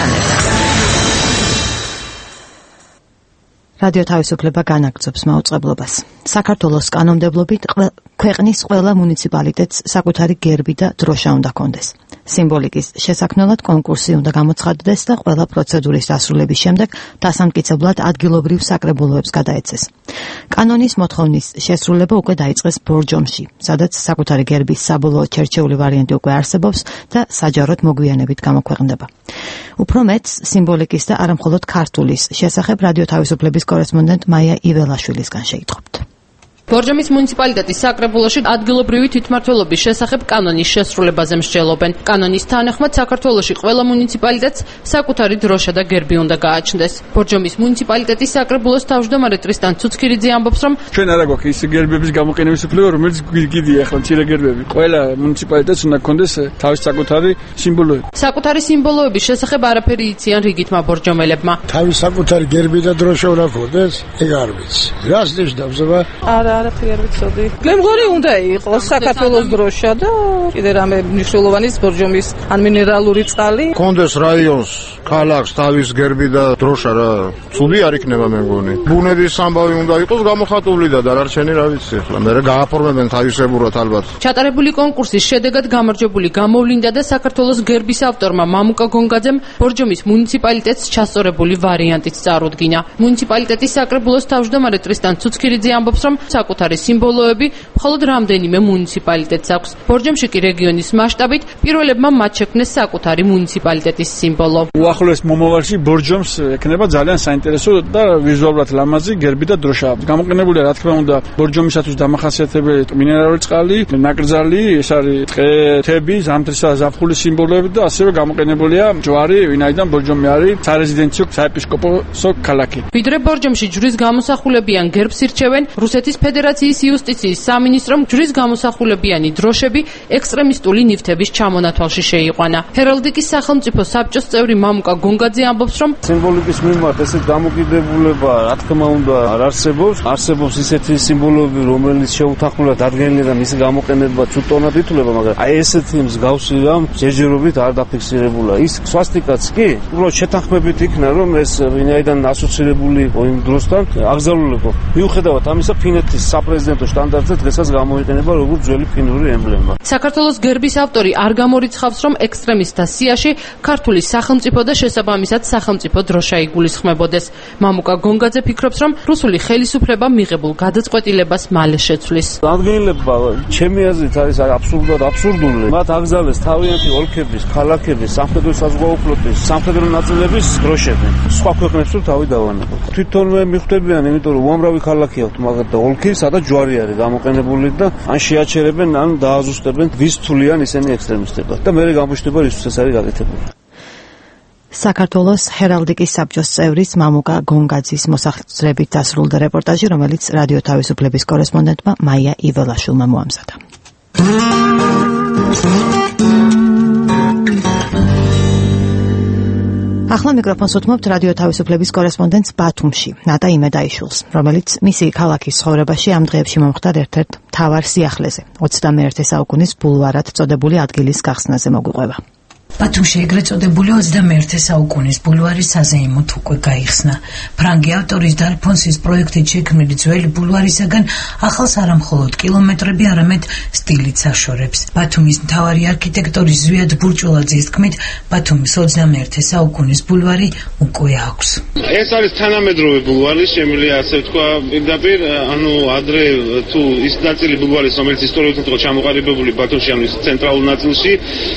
რადიო თავისუფლება განაგრძობს მაუწყებლობას. საქართველოს კანონმდებლობით ქვეყნის ყველა მუნიციპალიტეტს საკუთარი გერბი და დროშა უნდა ჰქონდეს. სიმბოლიკის შესაქმნელად კონკურსი უნდა გამოცხადდეს და ყველა პროცედურის დასრულების შემდეგ დასამტკიცებლად ადგილობრივ საკრებულოებს გადაეცეს. კანონის მოთხოვნის შესრულება უკვე დაიწყეს ბორჯომში, სადაც საკუთარი გერბის საბოლოო ჩერჩეული ვარიანტი უკვე არსებობს და საჯაროდ მოგვიანებით გამოქვეყნდება. უფრო მეტს სიმბოლიკის და არამხოლოდ ქართულის შესახებ რადიო თავისუფლების კორესპონდენტ მაია იველაშვილისგან შეიტყობთ. ბორჯომის მუნიციპალიტეტის საკრებულოში ადგილობრივი თვითმმართველობის შესახებ კანონის შესრულებაზე მსჯელობენ. კანონის თანახმად საქართველოში ყველა მუნიციპალიტეტს საკუთარი დროშა და გერბი უნდა გააჩნდეს. ბორჯომის მუნიციპალიტეტის საკრებულოს თავმჯდომარე ტრისტან ცუცქირიძე ამბობს, რომ ჩვენ არა გვაქვს ის გერბების გამოყენების უფლება, რომელიც გიდია ახლა მცირე გერბები. ყველა მუნიციპალიტეტს უნდა ჰქონდეს თავის საკუთარი სიმბოლოები. საკუთარი სიმბოლოების შესახებ არაფერი იციან რიგითმა ბორჯომელებმა. თავის საკუთარი გერბი და დროშა უნდა ჰქონდეს, ეგ არ ვიცი. რას ნიშნავს აბა? არა არაფერი არ ვიცოდი. გემღორი უნდა იყოს საქართველოს დროშა და კიდე რამე მნიშვნელოვანი ბორჯომის ან მინერალური წყალი. კონდეს რაიონს, ქალაქს თავის გერბი და დროშა რა. ცუდი არ იქნება მე მგონი. ბუნების ამბავი უნდა იყოს გამოხატული და დანარჩენი რა ვიცი ახლა. მე გააფორმებენ თავისებურად ალბათ. ჩატარებული კონკურსის შედეგად გამარჯვებული გამოვლინდა და საქართველოს გერბის ავტორმა მამუკა გონგაძემ ბორჯომის მუნიციპალიტეტს ჩასწორებული ვარიანტიც წარუდგინა. მუნიციპალიტეტის საკრებულოს თავმჯდომარე ტრისტან ცუცქირიძე ამბობს, რომ საკუთარი სიმბოლოები მხოლოდ რამდენიმე მუნიციპალიტეტს აქვს. ბორჯომში კი რეგიონის მასშტაბით პირველებმა მათ შექმნეს საკუთარი მუნიციპალიტეტის სიმბოლო. უახლოეს მომავალში ბორჯომს ექნება ძალიან საინტერესო და ვიზუალურად ლამაზი გერბი და დროშა. გამოყენებულია რა თქმა უნდა ბორჯომისათვის დამახასიათებელი მინერალური წყალი, ნაკრძალი, ეს არის ტყე, თები, ზამთრისა და ზაფხულის სიმბოლოები და ასევე გამოყენებულია ჯვარი, ვინაიდან ბორჯომი არის სარეზიდენციო საეპისკოპოსო ქალაქი. ვიდრე ბორჯომში ჯვრის გამოსახულებიან გერბს ირჩევენ რუსეთის ფედერაციის იუსტიციის სამინისტრომ ჯვრის გამოსახულებიანი დროშები ექსტრემისტული ნივთების ჩამონათვალში შეიყვანა. ჰერალდიკის სახელმწიფო საბჭოს წევრი მამუკა გონგაძე ამბობს, რომ სიმბოლიკის მიმართ ესეთ დამოკიდებულება რა თქმა უნდა არ არსებობს. არსებობს ისეთი სიმბოლოები, რომელიც შეუთანხმებლად ადგენილია და მისი გამოყენება ცუდტონად ითვლება, მაგრამ აი ესეთი მსგავსი რამ ჯერჯერობით არ დაფიქსირებულა. ის სვასტიკაც კი უბრალოდ შეთანხმებით იქნა, რომ ეს ვინაიდან ასოცირებული იყო იმ დროსთან აღზარულებო. მიუხედავად ამისა, ფინეთის საპრეზიდენტო სტანდარტზე დღესაც გამოიყენება როგორც ძველი ფინური ემბლემა. საქართველოს გერბის ავტორი არ გამორიცხავს, რომ ექსტრემისტთა სიაში ქართული სახელმწიფო და შესაბამისად სახელმწიფო დროშა იგულისხმებოდეს. მამუკა გონგაძე ფიქრობს, რომ რუსული ხელისუფლება მიღებულ გადაწყვეტილებას მალე შეცვლის. ადგილება ჩემი აზრით არის აბსურდად აბსურდული. მათ აგზავნეს თავიანთი ოლქების, ქალაქების, სამხედრო საზღვაო ფლოტის, სამხედრო ნაწილების დროშები. სხვა ქვეყნებს თუ თავი დავანებოთ. თვითონვე მიხვდებიან, იმიტომ რომ უამრავი ქალაქი აქვს, მაგრამ და ოლქი, სადაც ჯვარი არის გამოყენებული და ან შეაჩერებენ, ან დააზუსტებენ ვის თვლიან ისინი ექსტრემისტებად და მეორე გამოჩნდება რისთვის ეს არის გაკეთებული. საქართველოს ჰერალდიკის საბჭოს წევრის მამუკა გონგაძის მოსახსრებით დასრულდა რეპორტაჟი, რომელიც რადიო თავისუფლების კორესპონდენტმა მაია იველაშვილმა მოამზადა. ახლა მიკროფონს უთმობთ რადიო თავისუფლების კორესპონდენტს ბათუმში, ნატა იმედაიშვილს, რომელიც მისი ქალაქის ცხოვრებაში ამ დღეებში მომხდარ ერთ-ერთ მთავარ სიახლეზე, ოცდამეერთე საუკუნის ბულვარად წოდებული ადგილის გახსნაზე მოგვიყვება. ბათუმში ეგრეთ წოდებული ოცდამეერთე საუკუნის ბულვარი საზეიმოდ უკვე გაიხსნა. ფრანგი ავტორის და ალფონსის პროექტით შექმნილი ძველი ბულვარისაგან ახალს არა მხოლოდ კილომეტრები, არამედ სტილიც აშორებს. ბათუმის მთავარი არქიტექტორის ზვიად ბურჭულაძის თქმით, ბათუმის ოცდამეერთე საუკუნის ბულვარი უკვე აქვს. ეს არის თანამედროვე ბულვარი, შემიძლია ასე ვთქვა, პირდაპირ, ანუ ადრე თუ ის ნაწილი ბულვარის, რომელიც ისტორიულად იყო ჩამოყალიბებული ბათუმში, ანუ ცენტრალურ ნაწილში,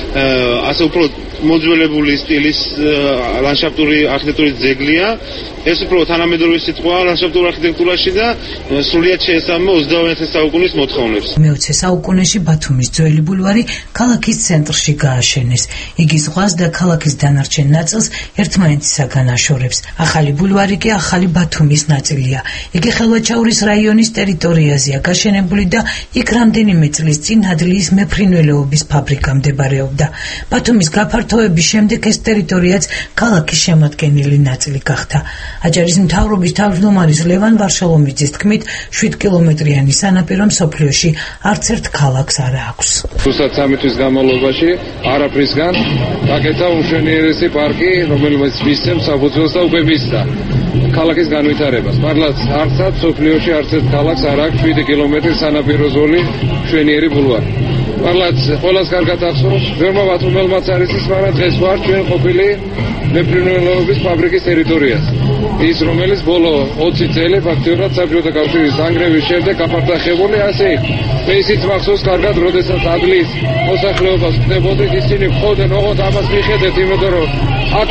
ასე უფრო მოძველებული სტილის ლანდშაფტური არქიტექტურის ძეგლია. ეს უფრო თანამედროვე სიტყვაა ლანდშაფტურ არქიტექტურაში და სრულიად შეესაბამება ოცდამეერთე საუკუნის მოთხოვნებს. მეოცე საუკუნეში ბათუმის ძველი ბულვარი ქალაქის ცენტრში გააშენეს. იგი ზღვას და ქალაქის დანარჩენ ნაწილს ერთმანეთისაგან აშორებს. ახალი ბულვარი კი ახალი ბათუმის ნაწილია. იგი ხელვაჩაურის რაიონის ტერიტორიაზეა გაშენებული და იქ რამდენიმე წლის წინ ადლიის მეფრინველეობის ფაბრიკა მდებარეობდა. ბათუმის გაფართოების შემდეგ ეს ტერიტორიაც ქალაქის შემადგენელი ნაწილი გახდა. აჭარის მთავრობის თავმჯდომარის ლევან ვარშალომიძის თქმით, შვიდ კილომეტრიანი სანაპირო მსოფლიოში არც ერთ ქალაქს არ აქვს. ზუსტად სამი თვის განმავლობაში არაფრისგან გაკეთა უმშვენიერესი პარკი, რომელიც მისცემს საფუძველს და უკვე მისცა ქალაქის განვითარებას. მართლაც არცად მსოფლიოში არც ერთ ქალაქს არ აქვს შვიდი კილომეტრის სანაპირო ზოლი მშვენიერი ბულვარი. მართლაც ყველას კარგად ახსოვს, ძველმა ბათუმელმაც არის ის, მაგრამ დღეს ვარ ჩვენ ყოფილი მეფრინველეობის ფაბრიკის ტერიტორიაზე. ის რომელიც ბოლო ოცი წელი ფაქტიურად საბჭოთა კავშირის დანგრევის შემდეგ გაფართახებული ასე იყო. მე ისიც მახსოვს კარგად, როდესაც ადლის მოსახლეობას ხდებოდით, ისინი ხოდნენ, ოღონდ ამას მიხედეთ, იმიტომ რომ აქ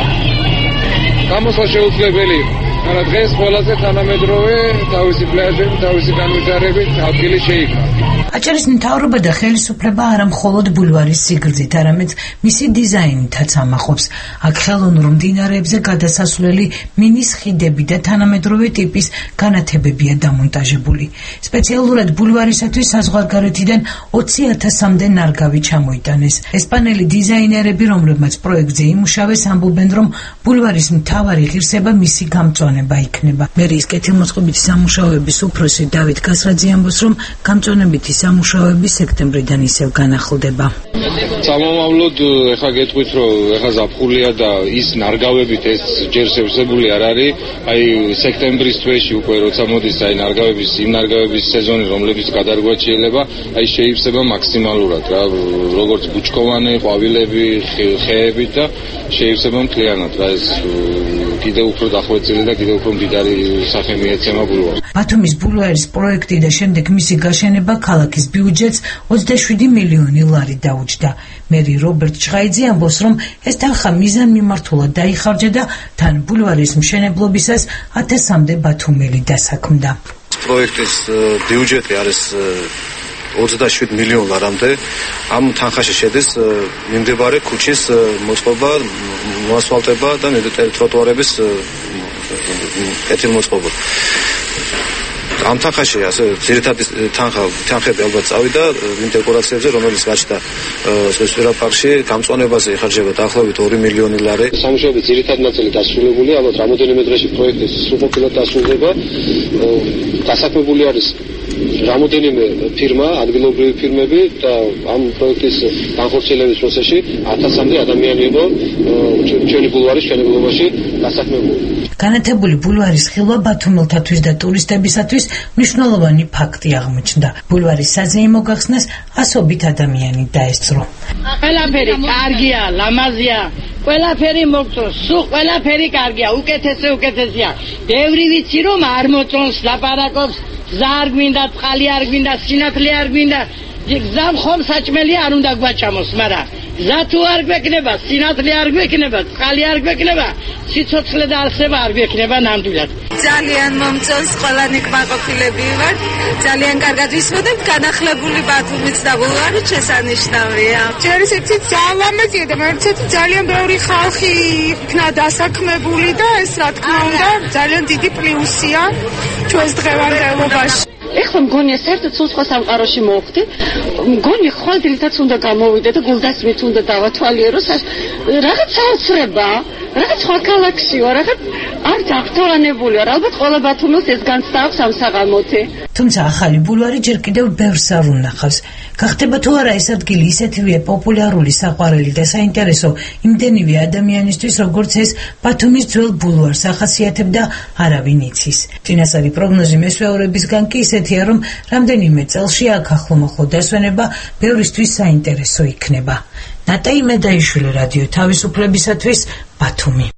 გამოსვლა შეუძლებელი იყო. მაგრამ დღეს ყველაზე თანამედროვე თავისი პლაჟები, თავისი განვითარებით ადგილი შეიქმნა. აჭარის მთავრობა და ხელისუფლება არა მხოლოდ ბულვარის სიგრძით, არამედ მისი დიზაინითაც ამახობს. აქ ხელოვნურ მდინარეებზე გადასასვლელი მინის ხიდები და თანამედროვე ტიპის განათებებია დამონტაჟებული. სპეციალურად ბულვარისათვის საზღვარგარეთიდან ოცი ათასამდე ნარგავი ჩამოიტანეს. ესპანელი დიზაინერები, რომლებმაც პროექტზე იმუშავეს, ამბობენ, რომ ბულვარის მთავარი ღირსება მისი გამწვანება იქნება. მერიის კეთილმოწყობითი სამუშაოების უფროსი დავით გასრაძე ამბობს, რომ გამწვანებითი სამუშაოები სექტემბრიდან ისევ განახლდება. სამომავლოდ ეხა გეტყვით, რომ ეხა ზაფხულია და ის ნარგავებით ეს ჯერ შევსებული არ არის. აი სექტემბრის თვეში უკვე როცა მოდის აი ნარგავების იმ ნარგავების სეზონი, რომლებიც გადარგვა შეიძლება, აი შეივსება მაქსიმალურად რა, როგორც ბუჩქოვანი, ყვავილები, ხეები და შეივსება მთლიანად რა, ეს კიდევ უფრო დახვეწილი და კიდევ უფრო მდიდარი სახე მიეცემა ბულვარს. ბათუმის ბულვარის პროექტი და შემდეგ მისი გაშენება ქალაქის ბიუჯეტს ოცდაშვიდი მილიონი ლარი დაუჯდა. მერი რობერტ ჩხაიძე ამბობს, რომ ეს თანხა მიზანმიმართულად დაიხარჯა და თან ბულვარის მშენებლობისას ათასამდე ბათუმელი დასაქმდა. პროექტის ბიუჯეტი არის ოცდაშვიდ მილიონ ლარამდე. ამ თანხაში შედის მიმდებარე ქუჩის მოწყობა, მოასფალტება და ტროტუარების კეთილმოწყობა. ამ თანხაში ასე ძირითადი თანხა თანხები ალბათ წავიდა იმ დეკორაციებზე, რომელიც გაჩნდა სპეციალურ პარკში, გამწვანებაზე იხარჯება დაახლოებით ორი მილიონი ლარი. სამუშაოების ძირითადი ნაწილი დასრულებული, ალბათ რამოდენიმე დღეში პროექტი სრულყოფილად დასრულდება. დასაქმებული არის რამოდენიმე ფირმა, ადგილობრივი ფირმები და ამ პროექტის განხორციელების პროცესში ათასამდე ადამიანი იყო ჩვენი ბულვარის მშენებლობაში დასაქმებული. განათებული ბულვარის ხილვა ბათუმელთათვის და ტურისტებისათვის მნიშვნელოვანი ფაქტი აღმოჩნდა. ბულვარის საზეიმო გახსნას ასობით ადამიანი დაესწრო. ყველაფერი კარგია, ლამაზია, ყველაფერი მოგწონს, სულ ყველაფერი კარგია, უკეთესე უკეთესია. ბევრი ვიცი რომ არ მოწონს, ლაპარაკობს, გზა არ გვინდა, წყალი არ გვინდა, სინათლე არ გვინდა. გზამ ხომ საჭმელი არ უნდა გვაჭამოს, მაგრამ გზა თუ არ გვექნება, სინათლე არ გვექნება, წყალი არ გვექნება, სიცოცხლე და არსება არ გვექნება ნამდვილად. ძალიან მომწონს, ყველანი კმაყოფილები ვართ. ძალიან კარგად ვისმოდებ, განახლებული ბათუმიც და ბულვარიც შესანიშნავია. ჯერ ისეთი ძალამაზია და მერცეთ ძალიან ბევრი ხალხი იქნა დასაქმებული და ეს რა თქმა უნდა ძალიან დიდი პლუსია ჩვენს დღევანდელობაში. ეხლა მგონია საერთოდ სულ სხვა სამყაროში მოვხდი. მგონი ხვალ დილითაც უნდა გამოვიდე და გულდასმით უნდა დავათვალიერო, რაღაც საოცრება, რაღაც სხვა ქალაქშია, რაღაც არ დაღთოვანებულია. ალბათ ყველა ბათუმელს ეს განცდა აქვს ამ საღამოთი. თუმცა ახალი ბულვარი ჯერ კიდევ ბევრს არ უნახავს. გახდება თუ არა ეს ადგილი ისეთივეა პოპულარული, საყვარელი და საინტერესო იმდენივე ადამიანისთვის, როგორც ეს ბათუმის ძველ ბულვარს ახასიათებდა არავინ იცის. წინასწარი პროგნოზი მესვეურებისგან კი ისეთია, რომ რამდენიმე წელში აქ ახლომახლო დასვენება ბევრისთვის საინტერესო იქნება. ნატაი მედაიშვილი, რადიო თავისუფლებისათვის, ბათუმი.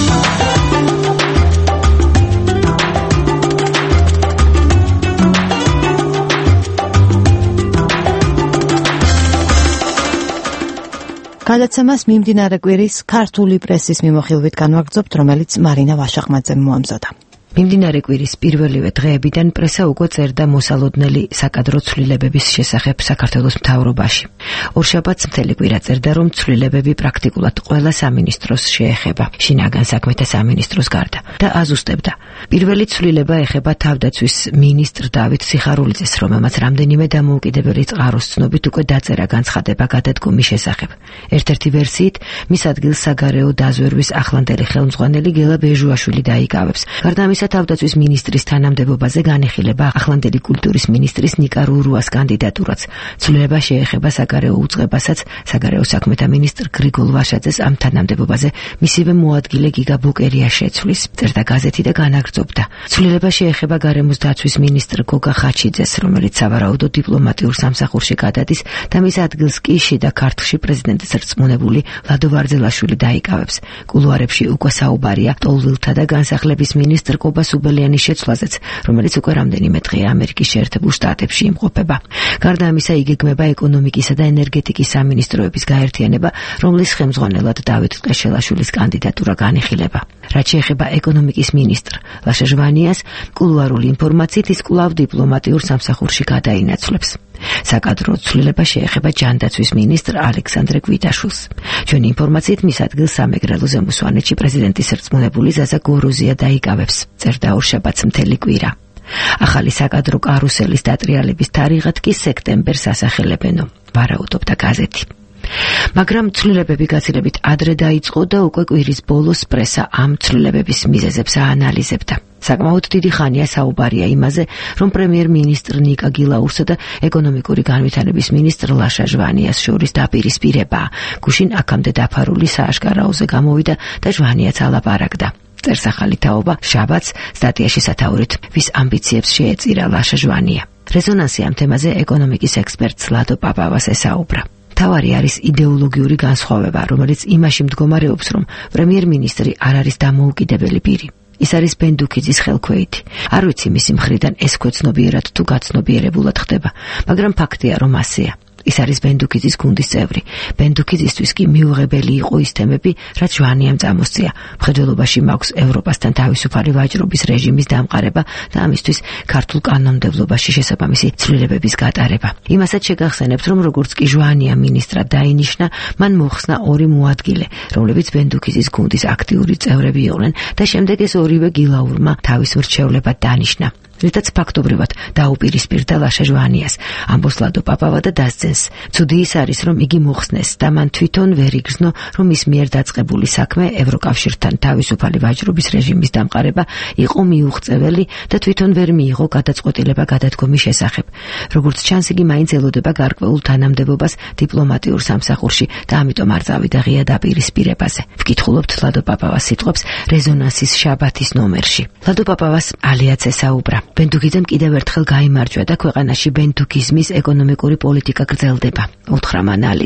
გადაცემას მიმდინარე კვირის ქართული პრესის მიმოხილვით განვაგრძობთ, რომელიც მარინა ვაშახმაძემ მოამზადა. მიმდინარე კვირის პირველივე დღეებიდან პრესა უკვე წერდა მოსალოდნელი საკადრო ცვლილებების შესახებ საქართველოს მთავრობაში. ორშაბათს მთელი კვირა წერდა, რომ ცვლილებები პრაქტიკულად ყველა სამინისტროს შეეხება, შინაგან საქმეთა სამინისტროს გარდა, და აზუსტებდა. პირველი ცვლილება ეხება თავდაცვის მინისტრ დავით სიხარულიძეს, რომელმაც რამდენიმე დამოუკიდებელი წყაროს ცნობით უკვე დაწერა განცხადება გადადგომის შესახებ. ერთ-ერთი ვერსიით, მის ადგილს საგარეო დაზვერვის ახლანდელი ხელმძღვანელი გელა ბეჟუაშვილი დაიკავებს. გარდა ამისა, თავდაცვის მინისტრის თანამდებობაზე განეხილება ახლანდელი კულტურის მინისტრის ნიკა რურუას კანდიდატურაც. ცვლილება შეეხება საგარეო უწყებასაც, საგარეო საქმეთა მინისტრ გრიგოლ ვაშაძეს ამ თანამდებობაზე მისივე მოადგილე გიგა ბუკერია შეცვლის, წერდა გაზეთი და განაგრძობდა. ცვლილება შეეხება გარემოს დაცვის მინისტრ გოგა ხაჩიძეს, რომელიც სავარაუდოდ დიპლომატიურ სამსახურში გადადის და მის ადგილს კი შიდა ქართლში პრეზიდენტის რწმუნებული ლადო ვარძელაშვილი დაიკავებს. კულუარებში უკვე საუბარია ტოლვილთა და განსახლების მინისტრ კობა სუბელიანის შეცვლაზეც, რომელიც უკვე რამდენიმე დღეა ამერიკის შეერთებულ შტატებში იმყოფება. გარდა ამისა, იგეგმება ეკონომიკისა და ენერგეტიკის სამინისტროების გაერთიანება, რომლის ხელმძღვანელად დავით ტყეშელაშვილის კანდიდატურა განიხილება. რაც შეეხება ეკონომიკის მინისტრ ლაშა ჟვანიას, კულუარული ინფორმაციით ის კვლავ დიპლომატიურ სამსახურში გადაინაცვლებს. საკადრო ცვლილება შეეხება ჯანდაცვის მინისტრ ალექსანდრე კვიტაშვილს. ჩვენი ინფორმაციით მის ადგილს სამეგრელო ზემოსვანეთში პრეზიდენტის რწმუნებული ზაზა გოროზია დაიკავებს, წერდა ორშაბათს მთელი კვირა. ახალი საკადრო კარუსელის დატრიალების თარიღად კი სექტემბერს ასახელებენო, ვარაუდობდა გაზეთი. მაგრამ ცვლილებები გაცილებით ადრე დაიწყო და უკვე კვირის ბოლოს პრესა ამ ცვლილებების მიზეზებს აანალიზებდა. საკმაოდ დიდი ხანია საუბარია იმაზე, რომ პრემიერ-მინისტრ ნიკა გილაურსა და ეკონომიკური განვითარების მინისტრ ლაშა ჟვანიას შორის დაპირისპირება. გუშინ აქამდე დაფარული სააშკარაოზე გამოვიდა და ჟვანიაც ალაპარაკდა. წერს ახალი თაობა შაბათს სტატიაში სათაურით, ვის ამბიციებს შეეწირა ლაშა ჟვანია. რეზონანსი ამ თემაზე ეკონომიკის ექსპერტს ლადო პაპავას ესაუბრა. თავარი არის იდეოლოგიური განსხვავება, რომელიც იმაში მდგომარეობს, რომ პრემიერ-მინისტრი არ არის დამოუკიდებელი პირი. ის არის ბენდუქიძის ხელქვეითი. არ ვიცი მისი მხრიდან ეს ქვეცნობიერად თუ გაცნობიერებულად ხდება, მაგრამ ფაქტია, რომ ასეა. ის არის ბენდუქიძის გუნდის წევრი. ბენდუქიძისთვის კი მიუღებელი იყო ის თემები, რაც ჟვანიამ წამოსწია. მხედველობაში მაქვს ევროპასთან თავისუფალი ვაჭრობის რეჟიმის დამყარება და ამისთვის ქართულ კანონმდებლობაში შესაბამისი ცვლილებების გატარება. იმასაც შეგახსენებთ, რომ როგორც კი ჟვანია მინისტრად დაინიშნა, მან მოხსნა ორი მოადგილე, რომლებიც ბენდუქიძის გუნდის აქტიური წევრები იყვნენ და შემდეგ ეს ორივე გილაურმა თავის მრჩევლებად დანიშნა. რითაც ფაქტობრივად დაუპირისპირდა ლაშა ჟვანიას, ამბობს ლადო პაპავა და დასძენს. ცუდი ის არის, რომ იგი მოხსნეს და მან თვითონ ვერ იგრძნო, რომ ის მიერ დაწყებული საქმე ევროკავშირთან თავისუფალი ვაჭრობის რეჟიმის დამყარება იყო მიუღწეველი და თვითონ ვერ მიიღო გადაწყვეტილება გადადგომის შესახებ. როგორც ჩანს, იგი მაინც ელოდება გარკვეულ თანამდებობას დიპლომატიურ სამსახურში და ამიტომ არ წავიდა ღია დაპირისპირებაზე. ვკითხულობთ ლადო პაპავას სიტყვებს რეზონანსის შაბათის ნომერში. ლადო პაპავას ალიაც ესაუბრა. ბენდუქიძემ კიდევ ერთხელ გაიმარჯვა და ქვეყანაში ბენდუქიზმის ეკონომიკური პოლიტიკა გრძელდება. უთხრა მან ალიას.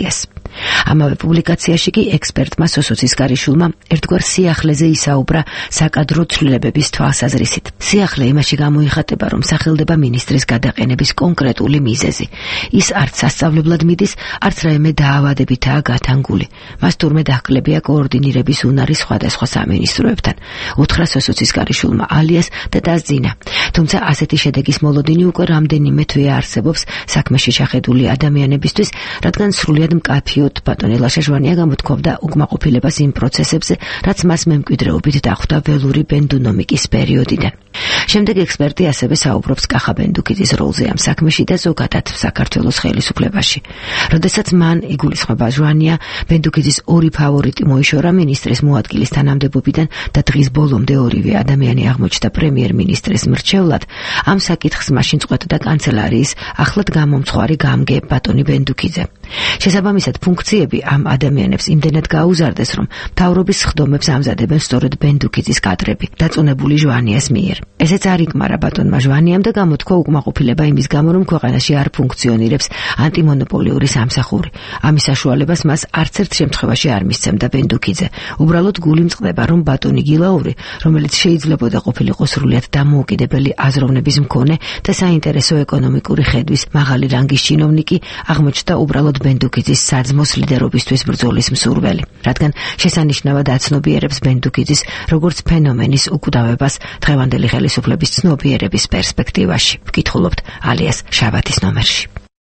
ამავე პუბლიკაციაში კი ექსპერტმა სოსოცის გარიშულმა ერთგვარ სიახლეზე ისაუბრა საკადრო ცვლილებების თვალსაზრისით. სიახლე იმაში გამოიხატება, რომ სახელდება მინისტრის გადაყენების კონკრეტული მიზეზი. ის არც სასწავლებლად მიდის, არც რაიმე დაავადებითაა გათანგული. მას თურმე დაჰკლებია კოორდინირების უნარი სხვადასხვა სამინისტროებთან. უთხრა სოსოცის გარიშულმა ალიას და დასძინა. თუმცა ასეთი შედეგის მოლოდინი უკვე რამდენიმე თვე არსებობს საქმეში შეხედული ადამიანებისთვის, რადგან სრულიად მკაფიოდ ბატონი ლაშა ჟვანია გამოთქვამდა უკმაყოფილებას იმ პროცესებზე, რაც მას მემკვიდრეობით დახვდა ველური ბენდუნომიკის პერიოდიდან. შემდეგ ექსპერტი ასევე საუბრობს კახა ბენდუკიძის როლზე ამ საქმეში და ზოგადად საქართველოს ხელისუფლებაში. როდესაც მან იგულისხმება ჟვანია, ბენდუკიძის ორი ფავორიტი მოიშორა მინისტრის მოადგილის თანამდებობიდან და დღის ბოლომდე ორივე ადამიანი აღმოჩნდა პრემიერ-მინისტრის მრჩევლად, ამ საკითხს მაშინ წყვეტდა კანცელარიის ახლად გამომცხვარი გამგე ბატონი ბენდუკიძე. შესაბამისად ფუნქციები ამ ადამიანებს იმდენად გაუზარდეს, რომ მთავრობის სხდომებს ამზადებენ სწორედ ბენდუკიძის კადრები, დაწუნებული ჟვანიას მიერ. ესეც არ იკმარა ბატონმა ჟვანიამ და გამოთქვა უკმაყოფილება იმის გამო, რომ ქვეყანაში არ ფუნქციონირებს ანტიმონოპოლიური სამსახური. ამის საშუალებას მას არც ერთ შემთხვევაში არ მისცემდა ბენდუკიძე. უბრალოდ გული მწყდება, რომ ბატონი გილაური, რომელიც შეიძლებოდა ყოფილიყო სრულიად დამოუკიდებელი აზროვნების მქონე და საინტერესო ეკონომიკური ხედვის მაღალი რანგის ჩინოვნიკი, აღმოჩნდა უბრალოდ ბენდუკიძის საძმოს ლიდერობისთვის ბრძოლის მსურველი, რადგან შესანიშნავად აცნობიერებს ბენდუკიძის როგორც ფენომენის უკვდავებას დღევანდელი ხელისუფლების ცნობიერების პერსპექტივაში. ვკითხულობთ ალიას შაბათის ნომერში.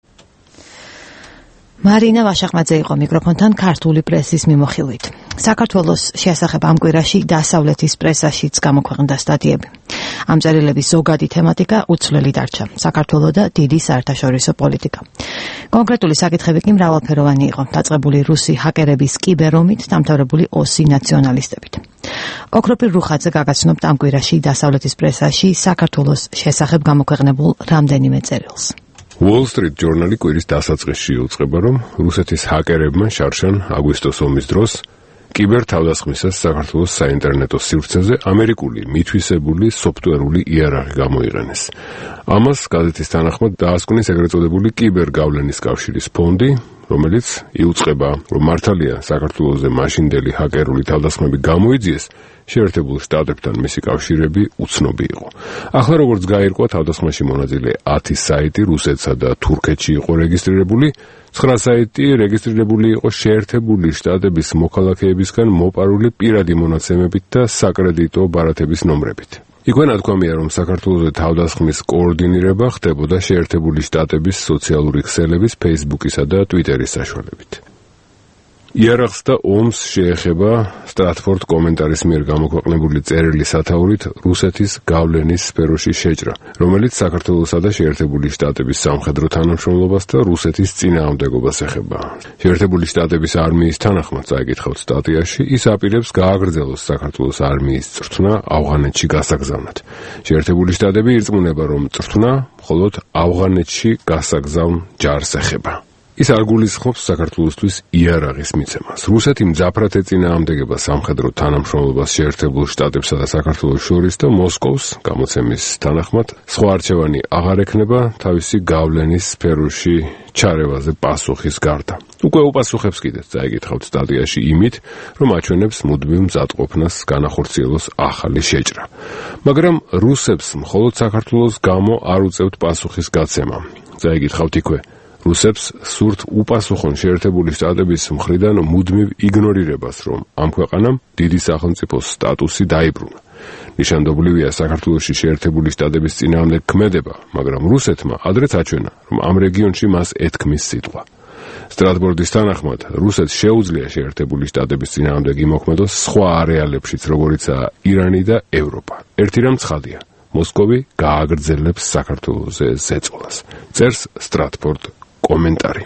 მარინა ვაშაყმაძე იყო მიკროფონთან ქართული პრესის მიმოხილვით. საქართველოს შესახებ ამ კვირაში დასავლეთის პრესაშიც გამოქვეყნდა სტატიები. ამ წერილების ზოგადი თემატიკა უცვლელი დარჩა: საქართველო და დიდი საერთაშორისო პოლიტიკა. კონკრეტული საკითხები კი მრავალფეროვანი იყო, დაწყებული რუსი ჰაკერების კიბერომით, დამთავრებული ოსი ნაციონალისტებით. ოქროპირ რუხაძე გაგაცნობთ ამ კვირაში დასავლეთის პრესაში საქართველოს შესახებ გამოქვეყნებულ რამდენიმე წერილს. Wall Street Journal-ი კვირის დასაწყისში იუწყება, რომ რუსეთის ჰაკერებმა შარშან აგვისტოს ომის დროს კიბერთავდასხმისას საქართველოს საინტერნეტო სივრცეზე ამერიკული მითვისებული სოფტვერული იარაღი გამოიყენეს. ამას გაზეთის თანახმად დაასკვნის ეგრეთ წოდებული კიბერგავლენის კავშირის ფონდი, რომელიც იუწყება, რომ მართალია საქართველოზე მაშინდელი ჰაკერული თავდასხმები გამოიძიეს, შეერთებულ შტატებთან მისი კავშირები უცნობი იყო. ახლა როგორც გაირკვა, თავდასხმაში მონაწილე ათი საიტი რუსეთსა და თურქეთში იყო რეგისტრირებული, ცხრა საიტი რეგისტრირებული იყო შეერთებული შტატების მოქალაქეებისგან მოპარული პირადი მონაცემებით და საკრედიტო ბარათების ნომრებით. იქვე ნათქვამია, რომ საქართველოზე თავდასხმის კოორდინირება ხდებოდა შეერთებული შტატების სოციალური ქსელების, Facebook-ისა და Twitter-ის საშუალებით. იარაღს და ომს შეეხება Stratford კომენტარის მიერ გამოქვეყნებული წერილი სათაურით რუსეთის გავლენის სფეროში შეჭრა, რომელიც საქართველოსა და შეერთებული შტატების სამხედრო თანამშრომლობას და რუსეთის წინააღმდეგობას ეხება. შეერთებული შტატების არმიის თანახმად წაიკითხავთ სტატიაში, ის აპირებს გააგრძელოს საქართველოს არმიის წრთნა ავღანეთში გასაგზავნად. შეერთებული შტატები ირწმუნება, რომ წრთნა მხოლოდ ავღანეთში გასაგზავნ ჯარს ეხება. ის არ გულისხმობს საქართველოსთვის იარაღის მიცემას. რუსეთი მძაფრად ეწინააღმდეგება სამხედრო თანამშრომლობას შეერთებულ შტატებსა და საქართველოს შორის და მოსკოვს, გამოცემის თანახმად, სხვა არჩევანი აღარ ექნება თავისი გავლენის სფეროში ჩარევაზე პასუხის გარდა. უკვე უპასუხებს კიდეც წაიკითხავთ სტატიაში იმით, რომ აჩვენებს მუდმივ მზადყოფნას განახორციელოს ახალი შეჭრა. მაგრამ რუსებს მხოლოდ საქართველოს გამო არ უწევთ პასუხის გაცემა. წაიკითხავთ იქვე. რუსებს სურთ უპასუხონ შეერთებული შტატების მხრიდან მუდმივ იგნორირებას, რომ ამ ქვეყანამ დიდი სახელმწიფოს სტატუსი დაიბრუნა. ნიშანდობლივია საქართველოში შეერთებული შტატების წინააღმდეგ ქმედება, მაგრამ რუსეთმა ადრეც აჩვენა, რომ ამ რეგიონში მას ეთქმის სიტყვა. Stratford-ის თანახმად, რუსეთს შეუძლია შეერთებული შტატების წინააღმდეგ იმოქმედოს სხვა არეალებშიც, როგორიცაა ირანი და ევროპა. ერთი რამ ცხადია, მოსკოვი გააგრძელებს საქართველოზე ზეწოლას. წერს Stratford კომენტარი.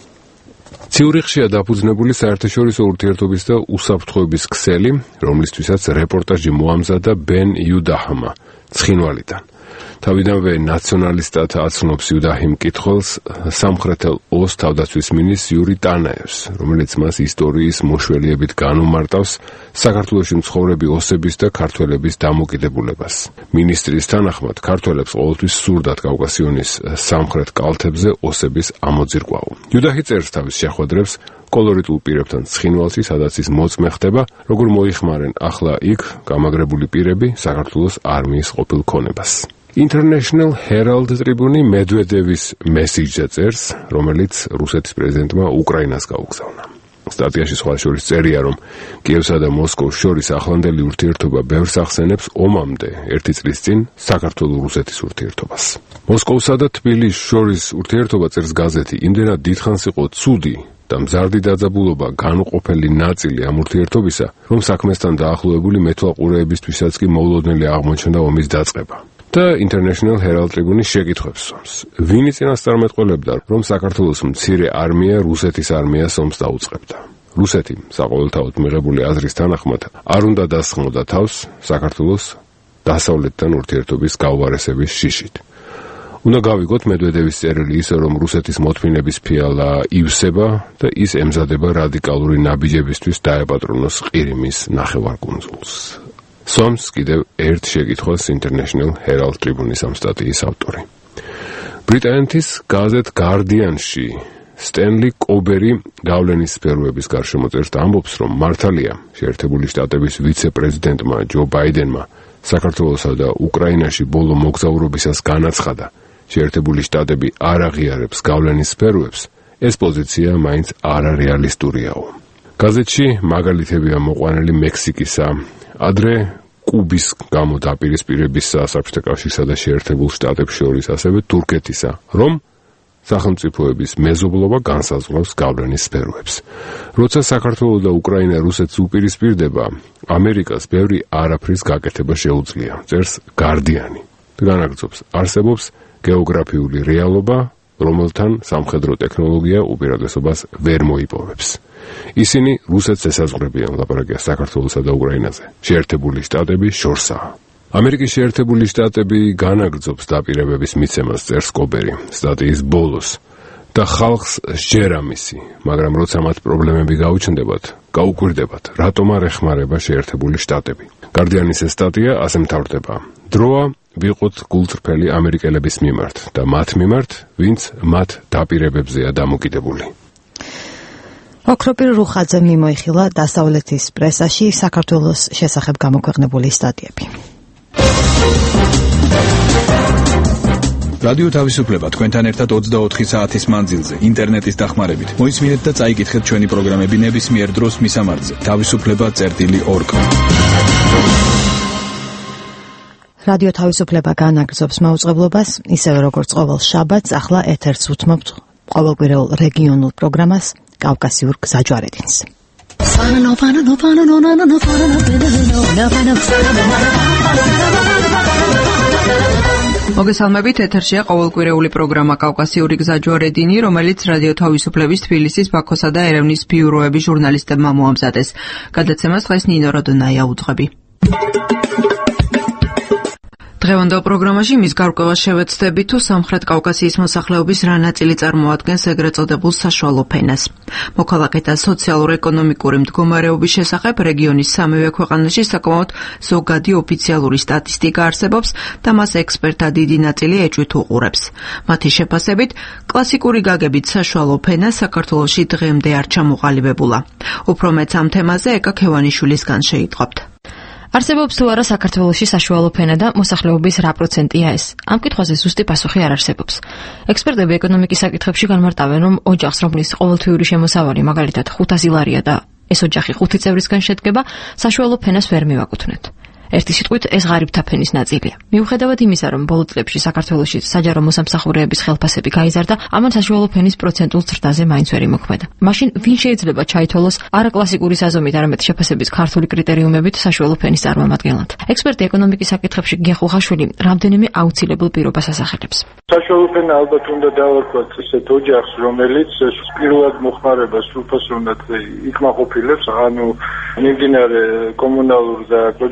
ციურიხშია დაფუძნებული საერთაშორისო ურთიერთობის და უსაფრთხოების ქსელი, რომლისთვისაც რეპორტაჟი მოამზადა ბენ იუდაჰმა ცხინვალიდან. თავიდანვე ნაციონალისტად აცნობს იუდაჰიმ მკითხველს სამხრეთელ ოს თავდაცვის მინისტრს იური ტანაევს, რომელიც მას ისტორიის მოშველიებით განუმარტავს საქართველოში მცხოვრები ოსების და ქართველების დამოკიდებულებას. მინისტრის თანახმად ქართველებს ყოველთვის სურდათ კავკასიონის სამხრეთ კალთებზე ოსების ამოძირკვაო. იუდაჰი წერს თავის შეხვედრებს კოლორიტულ პირებთან ცხინვალში, სადაც ის მოწმე ხდება, როგორ მოიხმარენ ახლა იქ გამაგრებული პირები საქართველოს არმიის ყოფილ ქონებას. International Herald Tribune მედვედევის მესიჯზე წერს, რომელიც რუსეთის პრეზიდენტმა უკრაინას გაუგზავნა. სტატიაში სხვა შორის წერია, რომ კიევსა და მოსკოვს შორის ახლანდელი ურთიერთობა ბევრს ახსენებს ომამდე ერთი წლის წინ საქართველო-რუსეთის ურთიერთობას. მოსკოვსა და თბილისს შორის ურთიერთობა, წერს გაზეთი, იმდენად დიდხანს იყო ცუდი და მზარდი დაძაბულობა განუყოფელი ნაწილი ამ ურთიერთობისა, რომ საქმესთან დაახლოებული მეთვალყურეებისთვისაც კი მოულოდნელი აღმოჩნდა ომის დაწყება. და International Herald Tribune-ის შეკითხვებს სვამს. ვინი წინასწარმეტყველებდა, რომ საქართველოს მცირე არმია რუსეთის არმიას ომს დაუწყებდა? რუსეთი, საყოველთაოდ მიღებული აზრის თანახმად, არ უნდა დასხმოდა თავს საქართველოს დასავლეთთან ურთიერთობის გაუარესების შიშით. უნდა გავიგოთ მედვედევის წერილი ისე, რომ რუსეთის მოთმინების ფიალა ივსება და ის ემზადება რადიკალური ნაბიჯებისთვის დაეპატრონოს ყირიმის ნახევარკუნძულს. სვამს კიდევ ერთ შეკითხვას International Herald Tribune-ის ამ სტატიის ავტორი. ბრიტანეთის გაზეთ Guardian-ში სტენლი კობერი გავლენის სფეროების გარშემო წერს და ამბობს, რომ მართალია შეერთებული შტატების ვიცე-პრეზიდენტმა ჯო ბაიდენმა საქართველოსა და უკრაინაში ბოლო მოგზაურობისას განაცხადა, შეერთებული შტატები არ აღიარებს გავლენის სფეროებს, ეს პოზიცია მაინც არარეალისტურიაო. გაზეთში მაგალითებია მოყვანილი მექსიკისა, ადრე კუბის გამო დაპირისპირებისა საბჭოთა კავშირსა და შეერთებულ შტატებს შორის, ასევე თურქეთისა, რომ სახელმწიფოების მეზობლობა განსაზღვრავს გავლენის სფეროებს. როცა საქართველო და უკრაინა რუსეთს უპირისპირდება, ამერიკას ბევრი არაფრის გაკეთება შეუძლია, წერს Guardian-ი. განაგრძობს, არსებობს გეოგრაფიული რეალობა, რომელთან სამხედრო ტექნოლოგია უპირატესობას ვერ მოიპოვებს. ისინი რუსეთს ესაზღვრებიან, ლაპარაკია საქართველოსა და უკრაინაზე. შეერთებული შტატები შორსაა. ამერიკის შეერთებული შტატები განაგრძობს დაპირებების მიცემას, წერს კობერი სტატიის ბოლოს და ხალხს სჯერა მისი, მაგრამ როცა მათ პრობლემები გაუჩნდებათ, გაუკვირდებათ, რატომ არ ეხმარება შეერთებული შტატები. Guardian-ის ეს სტატია ასე მთავრდება. დროა ვიყოთ გულწრფელი ამერიკელების მიმართ და მათ მიმართ, ვინც მათ დაპირებებზეა დამოკიდებული. ოქროპირ რუხაძემ მიმოიხილა დასავლეთის პრესაში საქართველოს შესახებ გამოქვეყნებული სტატიები. რადიო თავისუფლება თქვენთან ერთად ოცდაოთხი საათის მანძილზე ინტერნეტის დახმარებით. მოისმინეთ და წაიკითხეთ ჩვენი პროგრამები ნებისმიერ დროს მისამართზე თავისუფლება წერტილი ორ კომ. რადიო თავისუფლება განაგრძობს მაუწყებლობას, ისევე როგორც ყოველ შაბათს, ახლა ეთერს უთმობთ ყოველკვირეულ რეგიონულ პროგრამას კავკასიურ გზაჯვარედინს. მოგესალმებით, ეთერშია ყოველკვირეული პროგრამა კავკასიური გზაჯვარედინი, რომელიც რადიო თავისუფლების თბილისის, ბაქოსა და ერევნის ბიუროების ჟურნალისტებმა მოამზადეს. გადაცემას დღეს ნინო როდონაია უძღვები. დღევანდელ პროგრამაში მის გარკვევას შევეცდები თუ სამხრეთ კავკასიის მოსახლეობის რა ნაწილი წარმოადგენს ეგრეთ წოდებულ საშუალო ფენას. მოქალაქეთა სოციალურ-ეკონომიკური მდგომარეობის შესახებ რეგიონის სამივე ქვეყანაში საკმაოდ ზოგადი ოფიციალური სტატისტიკა არსებობს და მას ექსპერტთა დიდი ნაწილი ეჭვით უყურებს. მათი შეფასებით, კლასიკური გაგებით საშუალო ფენა საქართველოში დღემდე არ ჩამოყალიბებულა. უფრო მეც ამ თემაზე ეკა ქევანიშვილისგან შეიტყობთ. არსებობს თუ არა საქართველოში საშუალო ფენა და მოსახლეობის რა პროცენტია ეს? ამ კითხვაზე ზუსტი პასუხი არ არსებობს. ექსპერტები ეკონომიკის საკითხებში განმარტავენ, რომ ოჯახს, რომლის ყოველთვიური შემოსავალი მაგალითად ხუთასი ლარია და ეს ოჯახი ხუთი წევრისგან შედგება, საშუალო ფენას ვერ მივაკუთვნეთ. ერთი სიტყვით ეს ღარიბთა ფენის ნაწილია. მიუხედავად იმისა, რომ ბოლო წლებში საქართველოში საჯარო მოსამსახურეების ხელფასები გაიზარდა, ამან საშუალო ფენის პროცენტულ ზრდაზე მაინც ვერ იმოქმედა. მაშინ ვინ შეიძლება ჩაითვალოს არაკლასიკური საზომით, არამედ შეფასების ქართული კრიტერიუმებით საშუალო ფენის წარმომადგენლად? ექსპერტი ეკონომიკის საკითხებში გია ხუხაშვილი რამდენიმე აუცილებელ პირობას ასახელებს. საშუალო ფენა ალბათ უნდა დავარქვათ ისეთ ოჯახს, რომელიც პირველად მოხმარება სრულფასოვნად იკმაყოფილებს, ანუ მიმდინარე კომუნალურ და კვების ხარჯ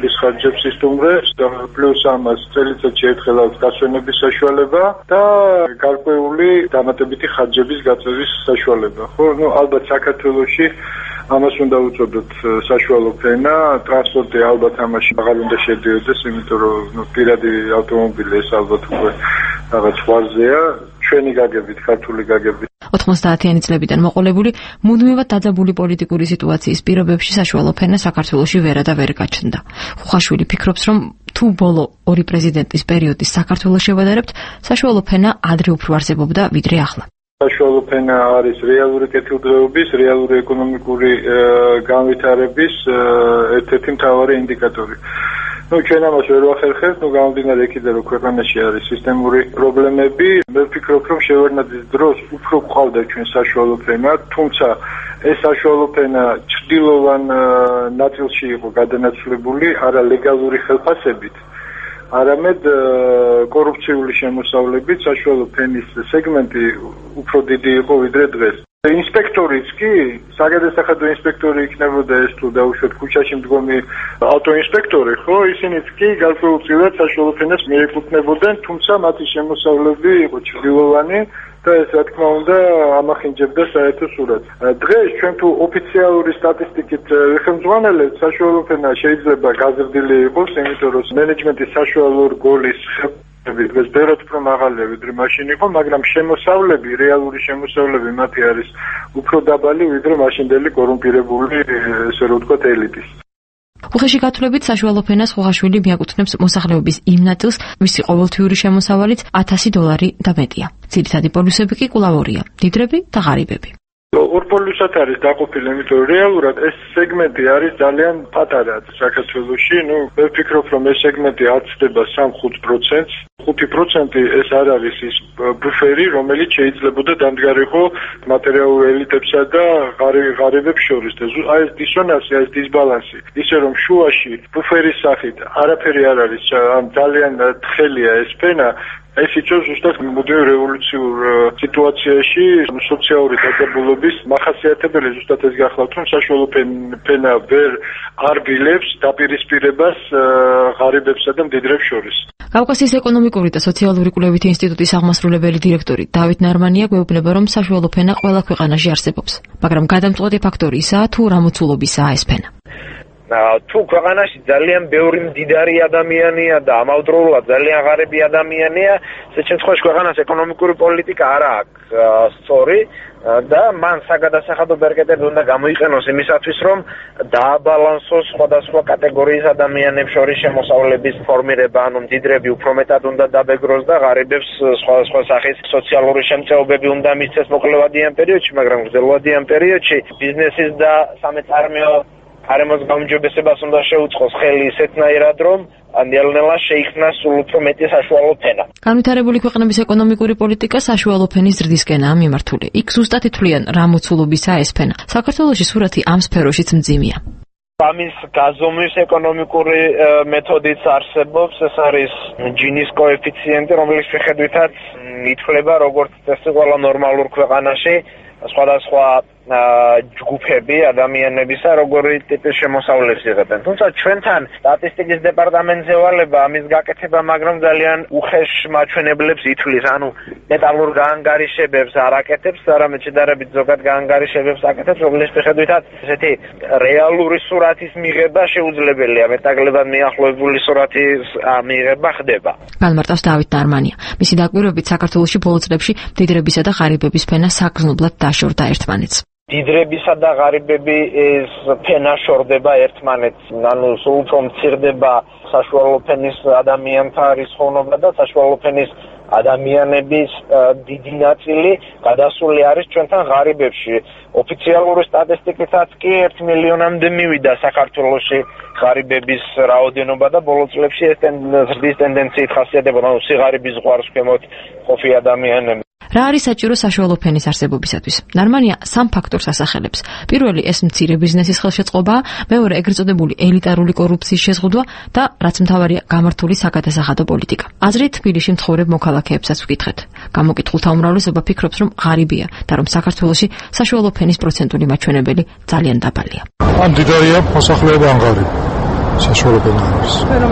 ხარჯებს ისტუმრებს და პლუს ამას წელიწადში ერთხელ აქვს გასვენების საშუალება და გარკვეული დამატებითი ხარჯების გაწერის საშუალება. ხო, ну ალბათ საქართველოში ამას უნდა უწოდოთ საშუალო ფენა, ტრანსპორტი ალბათ ამაში აღარ უნდა შედიოდეს, იმიტომ რომ ну პირადი ავტომობილი ეს ალბათ უკვე რაღაც ვარზეა, ჩვენი გაგებით, ქართული გაგებით. ოთხმოცდაათიანი წლებიდან მოყოლებული მუდმივად დაძაბული პოლიტიკური სიტუაციის პირობებში საშუალო ფენა საქართველოში ვერა და ვერ გაჩნდა. ხუხაშვილი ფიქრობს, რომ თუ ბოლო ორი პრეზიდენტის პერიოდის საქართველოს შევადარებთ, საშუალო ფენა ადრე უფრო არსებობდა ვიდრე ახლა. საშუალო ფენა არის რეალური კეთილდღეობის, რეალური ეკონომიკური განვითარების ერთ-ერთი მთავარი ინდიკატორი. ну ჩვენ ამას ვერ ვახერხებთ, ну გამომდინარე იქიდან რომ ქვეყანაში არის სისტემური პრობლემები, მე ვფიქრობ რომ შევარდნაძის დროს უფრო გვყავდა ჩვენ საშუალო ფენა, თუმცა ეს საშუალო ფენა ჩრდილოვან ნაწილში იყო გადანაცვლებული არა ლეგალური ხელფასებით, არამედ კორუფციული შემოსავლებით საშუალო ფენის სეგმენტი უფრო დიდი იყო ვიდრე დღეს. ინსპექტორიც კი, საგადასახადო ინსპექტორი იქნებოდა ეს თუ დაუშვათ ქუჩაში მდგომი ავტოინსპექტორი, ხო, ისინიც კი გარკვეულწილად საშუალო ფენას მიეკუთვნებოდნენ, თუმცა მათი შემოსავლები იყო ჩრდილოვანი და ეს რა თქმა უნდა ამახინჯებდა საერთო სურათს. დღეს ჩვენ თუ ოფიციალური სტატისტიკით ვიხელმძღვანელებთ, საშუალო ფენა შეიძლება გაზრდილი იყოს, იმიტომ რომ მენეჯმენტის საშუალო რგოლის დღეს ბევრად უფრო მაღალია ვიდრე მაშინ იყო, მაგრამ შემოსავლები, რეალური შემოსავლები მათი არის უფრო დაბალი ვიდრე მაშინდელი კორუმპირებული, ესე რომ ვთქვათ, ელიტის. უხეში გათვლებით საშუალო ფენას ხუხაშვილი მიაკუთვნებს მოსახლეობის იმ ნაწილს, ვისი ყოველთვიური შემოსავალიც ათასი დოლარი და მეტია. ძირითადი პოლუსები კი კვლავ ორია: მდიდრები და ღარიბები. ორ პოლუსად არის დაყოფილი, იმიტომ რომ რეალურად ეს სეგმენტი არის ძალიან პატარა საქართველოში. ну მე ვფიქრობ რომ ეს სეგმენტი აცდება სამ-ხუთ პროცენტს. ხუთი პროცენტი ეს არ არის ის ბუფერი, რომელიც შეიძლებოდა დამდგარიყო მატერიალურ ელიტებსა და ღარიბებს შორის. აი ეს დისონანსი, ეს დისბალანსი, ისე რომ შუაში ბუფერის სახით არაფერი არ არის, ამ ძალიან თხელია ეს ფენა. ეს იწვევს ზუსტად მუდმივ რევოლუციურ სიტუაციაში სოციალური დაძაბულობის მახასიათებელი ზუსტად ეს გახლავთ, რომ საშუალო ფენა ვერ არბილებს დაპირისპირებას ღარიბებსა და მდიდრებს შორის. კავკასიის ეკონომიკური და სოციალური კვლევითი ინსტიტუტის აღმასრულებელი დირექტორი დავით ნარმანია გვეუბნება, რომ საშუალო ფენა ყველა ქვეყანაში არსებობს, მაგრამ გადამწყვეტი ფაქტორი ისაა, თუ რა მოცულობისაა ეს ფენა. თუ ქვეყანაში ძალიან ბევრი მდიდარი ადამიანია და ამავდროულად ძალიან ღარიბი ადამიანია, ეს შემთხვევაში ქვეყანას ეკონომიკური პოლიტიკა არ აქვს სწორი და მან საგადასახადო ბერკეტები უნდა გამოიყენოს იმისათვის, რომ დააბალანსოს სხვადასხვა კატეგორიის ადამიანებს შორის შემოსავლების ფორმირება, ანუ მდიდრები უფრო მეტად უნდა დაბეგროს და ღარიბებს სხვადასხვა სახის სოციალური შემწეობები უნდა მისცეს მოკლევადიან პერიოდში, მაგრამ გრძელვადიან პერიოდში ბიზნესის და სამეწარმეო არემოს გაუმჯობესებას უნდა შეუწყოს ხელი ისეთნაირად, რომ ნელ-ნელა შეიქმნას სულ უფრო მეტი საშუალო ფენა. განვითარებული ქვეყნების ეკონომიკური პოლიტიკა საშუალო ფენის ზრდისკენაა მიმართული. იქ ზუსტად ითვლიან, რა მოცულობისაა ეს ფენა. საქართველოში სურათი ამ სფეროშიც მძიმეა. ამის გაზომვის ეკონომიკური მეთოდიც არსებობს, ეს არის ჯინის კოეფიციენტი, რომლის მიხედვითაც ითვლება როგორც წესი ყველა ნორმალურ ქვეყანაში სხვადასხვა ჯგუფები ადამიანებისა როგორი ტიპის შემოსავლებს იღებენ. თუმცა ჩვენთან სტატისტიკის დეპარტამენტზე ვალება ამის გაკეთება, მაგრამ ძალიან უხეშ მაჩვენებლებს ითვლის, ანუ მეტალურ გაანგარიშებებს არ აკეთებს, არამედ შედარებით ზოგად გაანგარიშებებს აკეთებს, რომლის მიხედვითაც ესეთი რეალური სურათის მიღება შეუძლებელია, მეტაგლებად მიახლოებული სურათის მიღება ხდება. განმარტავს დავით ნარმანია. მისი დაკვირვებით საქართველოში ბოლო წლებში მდიდრებისა და ღარიბების ფენა საგრძნობლად დაშორდა ერთმანეთს. მდიდრებისა და ღარიბების ფენა შორდება ერთმანეთს, ანუ სულ უფრო მცირდება საშუალო ფენის ადამიანთა რისხოვნობა და საშუალო ფენის ადამიანების დიდი ნაწილი გადასული არის ჩვენთან ღარიბებში. ოფიციალური სტატისტიკითაც კი ერთ მილიონამდე მივიდა საქართველოში ღარიბების რაოდენობა და ბოლო წლებში ეს ზრდის ტენდენციით ხასიათდება, ანუ სიღარიბის ზღვარს ქვემოთ ყოფი ადამიანები. რა არის საჭირო საშუალო ფენის არსებობისათვის? ნარმანია სამ ფაქტორს ასახელებს. პირველი ეს მცირე ბიზნესის ხელშეწყობაა, მეორე ეგრეთ წოდებული ელიტარული კორუფციის შეზღუდვა და რაც მთავარია გამართული საგადასახადო პოლიტიკა. აზრით თბილისში მცხოვრებ მოქალაქეებსაც ვკითხეთ. გამოკითხულთა უმრავლესობა ფიქრობს, რომ ღარიბია და რომ საქართველოში საშუალო ფენის პროცენტული მაჩვენებელი ძალიან დაბალია. ან დიდარია მოსახლეობა ან ღარიბი. საშუალო ფენა არის.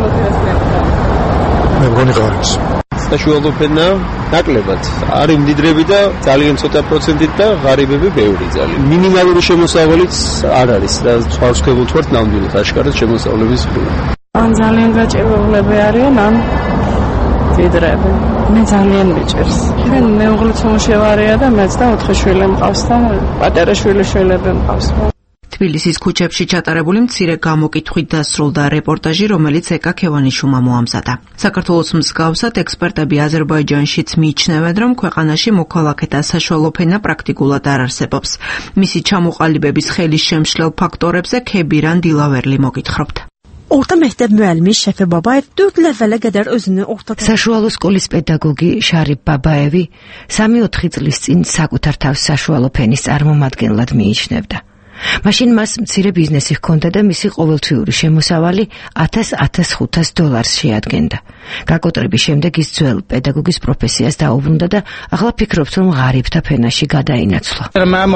მე მგონი ღარიბს. საშუალო ფენა ნაკლებად არის მდიდრები და ძალიან ცოტა პროცენტით და ღარიბები ბევრი ძალიან. მინიმალური შემოსავალიც არ არის და სხვას ქვევუთვართ ნამდვილად აშკარად შემოსავლების მხრივ. ან ძალიან გაჭირვებულები არიან, ან მდიდრები. მე ძალიან მიჭირს. ჩვენ მეუღლე ცნობილია და მეც და ოთხი შვილი მყავს და პატარა შვილი შვილები მყავს. თბილისის ქუჩებში ჩატარებული მცირე გამოკითხვით დასრულდა რეპორტაჟი, რომელიც ეკა ქევანიშვილმა მოამზადა. საქართველოს მსგავსად ექსპერტები აზერბაიჯანშიც მიიჩნევენ, რომ ქვეყანაში მოქალაქეთა საშუალო ფენა პრაქტიკულად არ არსებობს. მისი ჩამოყალიბების ხელის შემშლელ ფაქტორებზე ქებირან დილავერლი მოგითხრობთ. Orta məktəb müəllimi Şəfi Babayev dörd il əvvələ qədər özünü orta საშუალო სკოლის პედაგოგი შარიფ ბაბაევი სამი-ოთხი წლის წინ საკუთარ თავს საშუალო ფენის წარმომადგენლად მიიჩნევდა. მაშინ მას მცირე ბიზნესი ჰქონდა და მისი ყოველთვიური შემოსავალი ათას ხუთას დოლარს შეადგენდა. გაკოტრების შემდეგ ის ძველ პედაგოგის პროფესიას დაუბრუნდა და ახლა ფიქრობს, რომ ღარიბთა ფენაში გადაინაცვლა.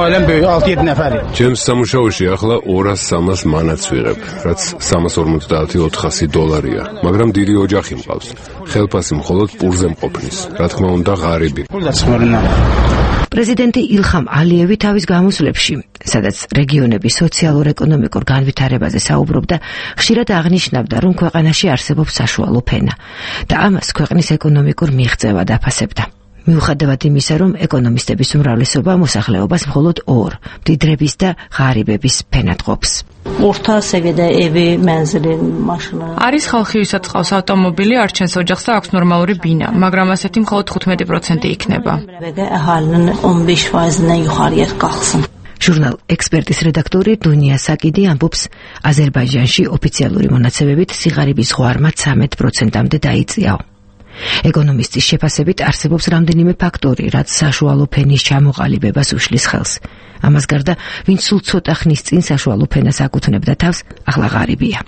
ჩემს სამუშაოში ახლა ორას სამას მანაც ვიღებ, რაც სამას ორმოცდაათი ოთხასი დოლარია, მაგრამ დიდი ოჯახი მყავს. ხელფასი მხოლოდ პურზე მყოფნის, რა თქმა უნდა ღარიბი. პრეზიდენტი ილხამ ალიევი თავის გამოსვლებში, სადაც რეგიონების სოციალურ-ეკონომიკურ განვითარებაზე საუბრობდა, ხშირად აღნიშნავდა, რომ ქვეყანაში არსებობს საშუალო ფენა და ამას ქვეყნის ეკონომიკურ მიღწევად აფასებდა. მიუხედავად იმისა, რომ ეკონომისტების უმრავლესობა მოსახლეობას მხოლოდ ორ, მდიდრების და ღარიბების ფენად ყოფს. Orta səviyyədə evi, mənzili, maşını. არის ხალხი, ვისაც ყავს ავტომობილი, არჩენს ოჯახს და აქვს ნორმალური ბინა, მაგრამ ასეთი მხოლოდ თხუთმეტი პროცენტი იქნება. Əhalinin on beş faizindən yuxarıya qalxsın. ჟურნალ ექსპერტის რედაქტორი დუნია საკიდი ამბობს, აზერბაიჯანში ოფიციალური მონაცემებით სიღარიბის ზღვარმა ცამეტ პროცენტამდე დაიწიაო. ეკონომისტის შეფასებით არსებობს რამდენიმე ფაქტორი, რაც საშუალო ფენის ჩამოყალიბებას უშლის ხელს. ამას გარდა, ვინც სულ ცოტა ხნის წინ საშუალო ფენას აკუთვნებდა თავს, ახლა ღარიბია.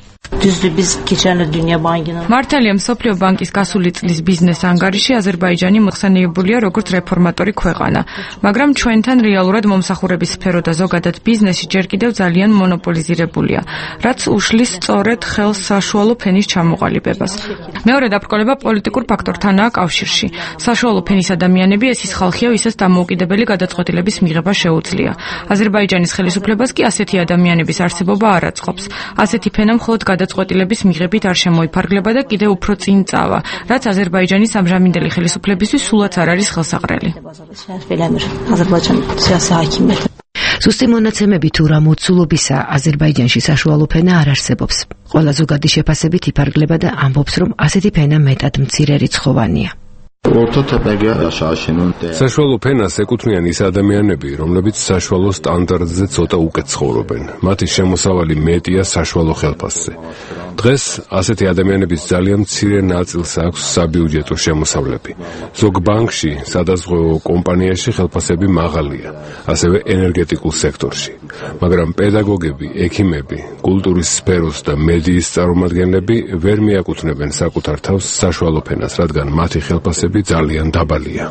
მართალია, მსოფლიო ბანკის გასული წლის ბიზნეს ანგარიში აზერბაიჯანი მოხსენიებულია როგორც რეფორმატორი ქვეყანა, მაგრამ ჩვენთან რეალურად მომსახურების სფერო და ზოგადად ბიზნესი ჯერ კიდევ ძალიან მონოპოლიზირებულია, რაც უშლის სწორედ ხელს საშუალო ფენის ჩამოყალიბებას. მეორე დაბრკოლება პოლიტიკურ ფაქტორთანაა კავშირში. საშუალო ფენის ადამიანები ეს ის ხალხია, ვისაც დამოუკიდებელი გადაწყვეტილების მიღება შეუძლია. აზერბაიჯანის ხელისუფლებას კი ასეთი ადამიანების არსებობა არ აწყობს. ასეთი ფენა მხოლოდ გადაწყვეტილების მიღებით არ შემოიფარგლება და კიდევ უფრო წინ წავა, რაც აზერბაიჯანის ამჟამინდელი ხელისუფლებისთვის სულაც არ არის ხელსაყრელი. ზუსტი მონაცემები თუ რა მოცულობისა აზერბაიჯანში საშუალო ფენა არ არსებობს. ყველა ზოგადი შეფასებით იფარგლება და ამბობს, რომ ასეთი ფენა მეტად მცირე რიცხოვანია. საშუალო ფენას ეკუთვნიან ის ადამიანები, რომლებიც საშუალო სტანდარტზე ცოტა უკეთ ცხოვრობენ. მათი შემოსავალი მეტია საშუალო ხელფასზე. დღეს ასეთი ადამიანების ძალიან მცირე ნაწილს აქვს საბიუჯეტო შემოსავლები. ზოგ ბანკში, სადაზღვევო კომპანიაში ხელფასები მაღალია, ასევე ენერგეტიკულ სექტორში. მაგრამ პედაგოგები, ექიმები, კულტურის სფეროს და მედიის წარმომადგენლები ვერ მიაკუთვნებენ საკუთარ თავს საშუალო ფენას, რადგან მათი ხელფასები ძალიან დაბალია.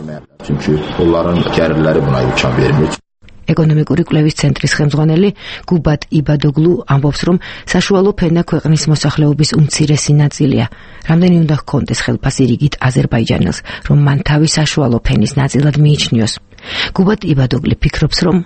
ეკონომიკური კვლევის ცენტრის ხელმძღვანელი გუბად იბადოგლუ ამბობს, რომ საშუალო ფენა ქვეყნის მოსახლეობის უმცირესი ნაწილია. რამდენი უნდა ჰქონდეს ხელფასი რიგით აზერბაიჯანელს, რომ მან თავის საშუალო ფენის ნაწილად მიიჩნიოს. გუბად იბადოგლი ფიქრობს, რომ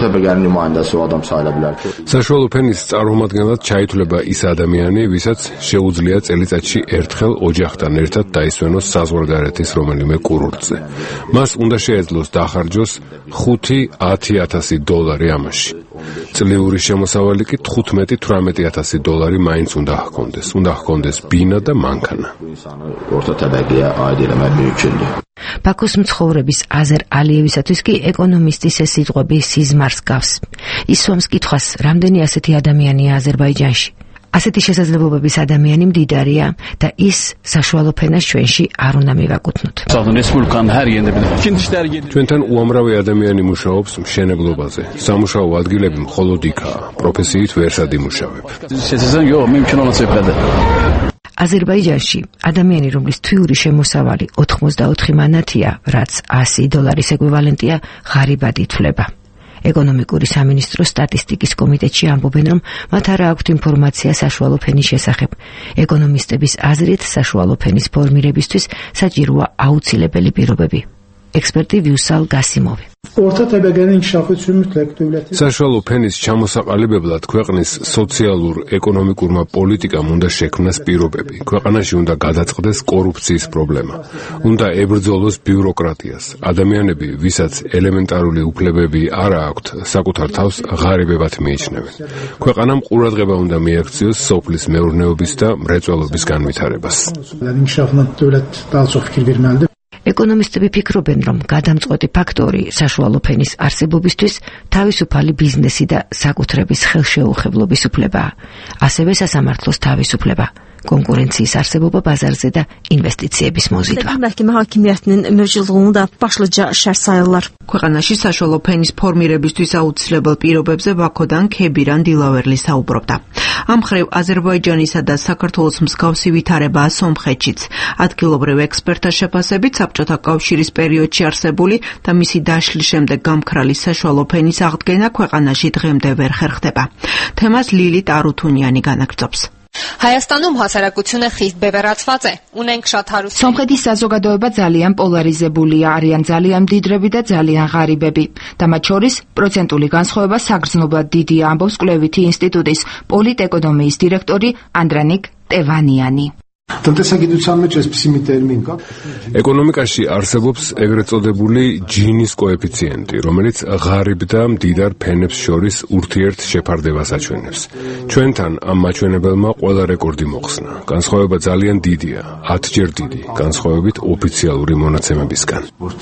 საშუალო ფენის წარმომადგენლად ჩაითვლება ის ადამიანი, ვისაც შეუძლია წელიწადში ერთხელ ოჯახთან ერთად დაისვენოს საზღვარგარეთის რომელიმე კურორტზე. მას უნდა შეეძლოს დახარჯოს ხუთი ათი ათასი დოლარი ამაში. წლიური შემოსავალი კი თხუთმეტი თვრამეტი ათასი დოლარი მაინც უნდა ჰქონდეს. უნდა ჰქონდეს ბინა და მანქანა. ბაქოს მცხოვრების აზერ ალიევისათვის კი ეკონომისტის ეს სიტყვები სიზმარს გავს. ის სვამს კითხვას, რამდენი ასეთი ადამიანია აზერბაიჯანში. ასეთი შესაძლებლობების ადამიანი მდიდარია და ის საშუალო ფენას ჩვენში არ უნდა მივაკუთვნოთ. ჩვენთან უამრავი ადამიანი მუშაობს მშენებლობაზე. სამუშაო ადგილები მხოლოდ იქაა. პროფესიით ვერსად იმუშავებ. აზერბაიჯანში ადამიანი, რომლის თვიური შემოსავალი ოთხმოცდაოთხი მანათია, რაც ასი დოლარის ეკვივალენტია, ღარიბად ითვლება. ეკონომიკური სამინისტროს სტატისტიკის კომიტეტში ამბობენ, რომ მათ არ აქვთ ინფორმაცია საშუალო ფენის შესახებ. ეკონომისტების აზრით, საშუალო ფენის ფორმირებისთვის საჭიროა აუცილებელი პირობები. ექსპერტი ვიუსალ გასიმოვი. საშუალო ფენის ჩამოსაყალიბებლად ქვეყნის სოციალურ-ეკონომიკურმა პოლიტიკამ უნდა შექმნას პირობები. ქვეყანაში უნდა გადაწყდეს კორუფციის პრობლემა. უნდა ებრძოლოს ბიუროკრატიას. ადამიანები, ვისაც ელემენტარული უფლებები არ აქვთ, საკუთარ თავს ღარიბებად მიიჩნევენ. ქვეყანამ ყურადღება უნდა მიაქციოს სოფლის მეურნეობის და მრეწველობის განვითარებას. ეკონომისტები ფიქრობენ, რომ გადამწყვეტი ფაქტორი საშუალო ფენის არსებობისთვის თავისუფალი ბიზნესი და საკუთრების ხელშეუხებლობის უფლებაა, ასევე სასამართლოს თავისუფლება, კონკურენციის არსებობა ბაზარზე და ინვესტიციების მოზიდვა. Məhkəmə hakimiyyətinin mövcudluğunu da başlıca şərt sayırlar. ქვეყანაში საშუალო ფენის ფორმირებისთვის აუცილებელ პირობებზე ბაქოდან ქებირან დილავერლი საუბრობდა. ამ მხრივ აზერბაიჯანისა და საქართველოს მსგავსი ვითარებაა სომხეთშიც. ადგილობრივ ექსპერტთა შეფასებით საბჭოთა კავშირის პერიოდში არსებული და მისი დაშლის შემდეგ გამქრალი საშუალო ფენის აღდგენა ქვეყანაში დღემდე ვერ ხერხდება. თემას ლილით არუთუნიანი განაგრძობს. Հայաստանում հասարակությունը խիստ բևեռացված է։ Ունենք շատ հարուստ։ Սոմխեդի սազոգադոյբա ძალიან პოლარიზებულია, არიან ძალიან მდიდრები და ძალიან ღარიბები. და მათ შორის პროცენტული განსხვავება საგრძნობლად დიდია, ამბობს კვლევითი ინსტიტუტის პოლიტეკონომიის დირექტორი ანდრანიკ ტევანიანი. տնտեսագիտության մեջ այսպիսի մի տերմին կա. ეკონომიკაში არსებობს ეგრეთ წოდებული ჯინის კოეფიციენტი, რომელიც ღარიბ და მდიდარ ფენებს შორის ურთიერთ შეფარდებას აჩვენებს. ჩვენთან ამ მაჩვენებელმა ყველა რეკორდი მოხსნა. განსხვავება ძალიან დიდია, ათჯერ დიდი, განსხვავებით ოფიციალური მონაცემებისგან.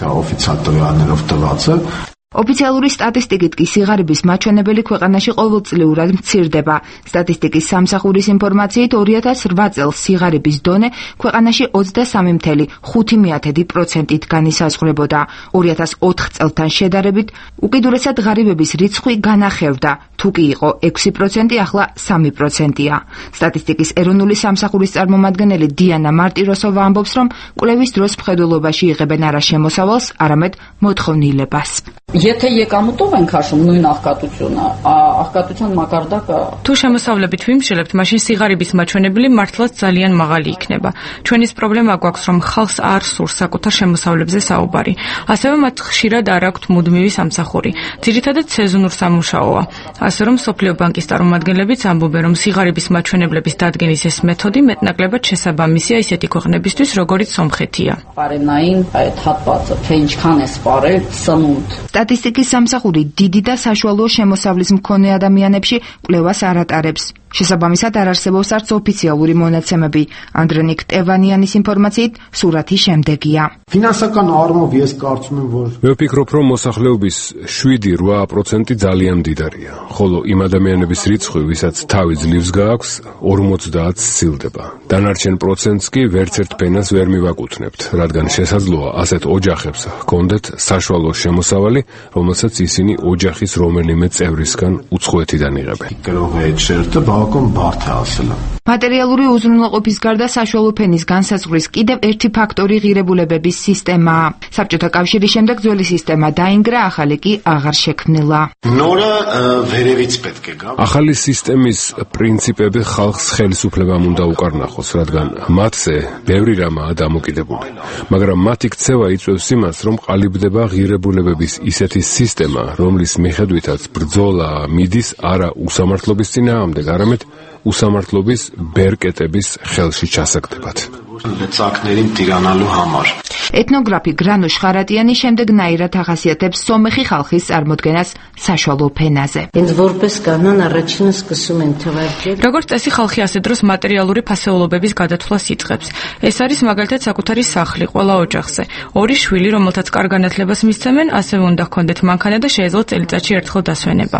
ოფიციალური სტატისტიკით კი სიღარიბის მაჩვენებელი ქვეყანაში ყოველწლიურად მცირდება. სტატისტიკის სამსახურის ინფორმაციით ორი ათას რვა წელს სიღარიბის დონე ქვეყანაში ოცდასამი ფاصლე ხუთი პროცენტით განისაზღვრებოდა. ორი ათას ოთხ წელთან შედარებით უკიდურესად ღარიბების რიცხვი განახევდა. თუ კი იყო ექვსი პროცენტი, ახლა სამი პროცენტია. სტატისტიკის ეროვნული სამსახურის წარმომადგენელი დიანა მარტიროსოვა ამბობს, რომ კვლევის დროს მხედველობაში იღებენ არა შემოსავალს, არამედ მოთხოვნილებას. Եթե եկամուտով ենք հաշվում նույն աղքատությունը, աղքատության մակարդակը თუ შემოსავლებით ვიმშელებთ, მაშინ სიღარიბის მაჩვენებელი მართლაც ძალიან მაღალი იქნება. ჩვენის პრობლემა გვაქვს, რომ ხალხს არ სურს საკუთარ შემოსავლებზე საუბარი. ასევე მათ ხშირად არ აქვთ მუდმივი სამსახური. ძირითადად სეზონურ სამუშაოა. ასე რომ სოფლიო ბანკის წარმომადგენლებიც ამბობენ, რომ სიღარიბის მაჩვენებლების დადგენის ეს მეთოდი მეტნაკლებად შესაბამისია ისეთი ქვეყნებისთვის, როგორიც სომხეთია. Պարենային այդ հատվածը, թե ինչքան է սպառել սնունդ სტატისტიკის სამსახური დიდი და საშუალო შემოსავლის მქონე ადამიანებში კვლევას არ ატარებს. შესაბამისად არ არსებობს არც ოფიციალური მონაცემები. ანდრენიკ ტევანიანის ინფორმაციით სურათი შემდეგია. Ֆինանսական առումով ես կարծում եմ, որ მე ვფიქრობ, რომ მოსახლეობის შვიდი რვა პროცენტი ძალიან მდიდარია, ხოლო იმ ადამიანების რიცხვი, ვისაც თავი ძლივს გააქვს, ორმოცდაათს სცილდება. დანარჩენ პროცენტს კი ვერც ერთ ფენას ვერ მივაკუთვნებთ, რადგან შესაძლოა ასეთ ოჯახებს ჰქონდეთ საშუალო შემოსავალი, რომელსაც ისინი ოჯახის რომელიმე წევრისგან უცხოეთიდან იღებენ. მატერიალური უზრუნველყოფის გარდა საშუალო ფენის განსაზღვრის კიდევ ერთი ფაქტორი ღირებულებების სისტემაა. საბჭოთა კავშირის შემდეგ ძველი სისტემა დაინგრა, ახალი კი აღარ შექმნილა. ახალი სისტემის პრინციპები ხალხს ხელისუფლებამ უნდა უკარნახოს, რადგან მათზე ბევრი რამაა დამოკიდებული. მაგრამ მათი ქცევა იწვევს იმას, რომ ყალიბდება ღირებულებების ისეთი სისტემა, რომლის მიხედვითაც ბრძოლა მიდის არა უსამართლობის წინააღმდეგ, არამედ უსამართლობის ბერკეტების ხელში ჩასაგდებად. ეთნოგრაფი გრანუშ ხარატიანი შემდეგნაირად ახასიათებს სომეხი ხალხის წარმოდგენას საშუალო ფენაზე. როგორც წესი ხალხი ასე დროს მატერიალური ფასეულობების გადათვლას იწყებს. ეს არის მაგალითად საკუთარი სახლი ყველა ოჯახზე. ორი შვილი, რომელთაც კარგ განათლებას მისცემენ, ასევე უნდა ჰქონდეთ მანქანა და შეეძლოთ წელიწადში ერთხელ დასვენება.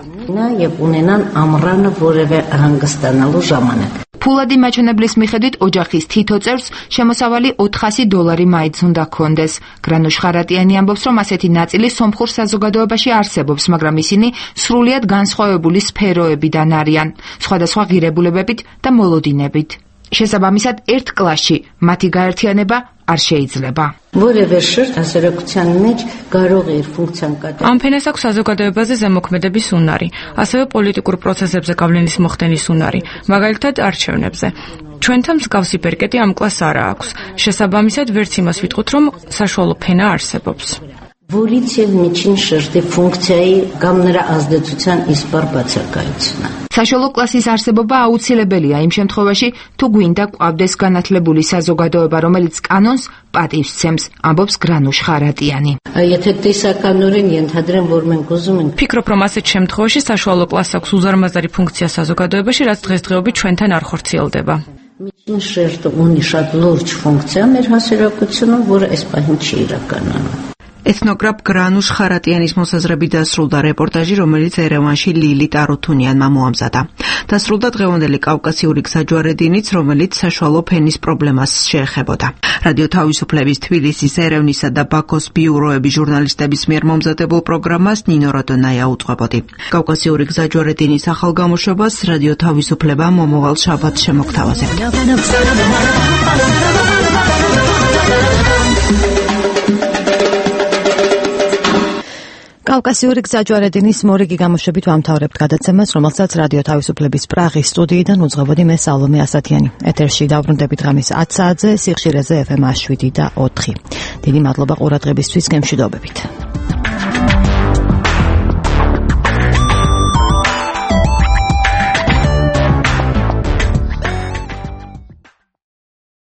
ფულადი მაჩვენებლის მიხედვით ოჯახის თითო წევრს შემოსავალი ოთხასი დოლარი მაინც უნდა ჰქონდეს. გრანუშ ხარატიანი ამბობს, რომ ასეთი ნაწილი სომხურ საზოგადოებაში არსებობს, მაგრამ ისინი სრულიად განსხვავებული სფეროებიდან არიან, სხვადასხვა ღირებულებებით და მოლოდინებით. შესაბამისად ერთ კლასში მათი გაერთიანება არ შეიძლება. որևէ შრ հասարակության մեջ կարող է իր ֆუნկցիան կատարել. Ამ ფენას აქვს საზოგადოებაზე ზემოქმედების უნარი, ასევე პოლიტიკურ პროცესებზე გავლენის მოხდენის უნარი, მაგალითად არჩევნებზე. ჩვენთან მსგავსი ბერკეტი ამ კლასს არ აქვს. შესაბამისად, ვერც იმას ვიტყვით, რომ საშუალო ფენა არსებობს. որից եւ միջին շրջի ֆունկցիայի կամ նրա ազդեցության իսպար բացակայությունն. საშუალო კლასის არსებობა აუცილებელია იმ შემთხვევაში, თუ გვინდა ყვავდეს განათლებული საზოგადოება, რომელიც კანონს პატივს სცემს, ამბობს გრანუშ ხარატიანი. եթե տեսականորեն ենթադրեմ, որ մենք ուզում ենք. Ფიქრობ, რომ ასეთ შემთხვევაში საშუალო კლასს აქვს უზარმაზარი ფუნქცია საზოგადოებაში, რაც დღესდღეობით ჩვენთან არ ხორციელდება. Միջին շրջը ունի շատ լուրջ ֆունկցիա մեր հասարակությունում, որը այս պահին չի իրականանում. ეთნოგრაფ გრანუშ ხარატიანის მოსაზრებით დასრულდა რეპორტაჟი, რომელიც ერევანში ლილი ტარუთუნიანმა მოამზადა. დასრულდა დღევანდელი კავკასიური გზაჯვარედინიც, რომელიც საშუალო ფენის პრობლემას შეეხებოდა. რადიო თავისუფლების თბილისის, ერევნისა და ბაქოს ბიუროების ჟურნალისტების მიერ მომზადებულ პროგრამას ნინო როდონაია უძღვებოდი. კავკასიური გზაჯვარედინის ახალ გამოშვებას რადიო თავისუფლება მომავალ შაბათს შემოგთავაზებთ. კავკასიური გზაჯვარედინის მორიგი გამოშვებით ვამთავრებთ გადაცემას, რომელსაც რადიო თავისუფლების პრაღის სტუდიიდან უძღვებოდი მე სალომე ასათიანი. ეთერში დავბრუნდებით ღამის ათ საათზე, სიხშირეზე ეფ ემ შვიდ და ოთხი. დიდი მადლობა ყურადღებისთვის, გემშვიდობებით.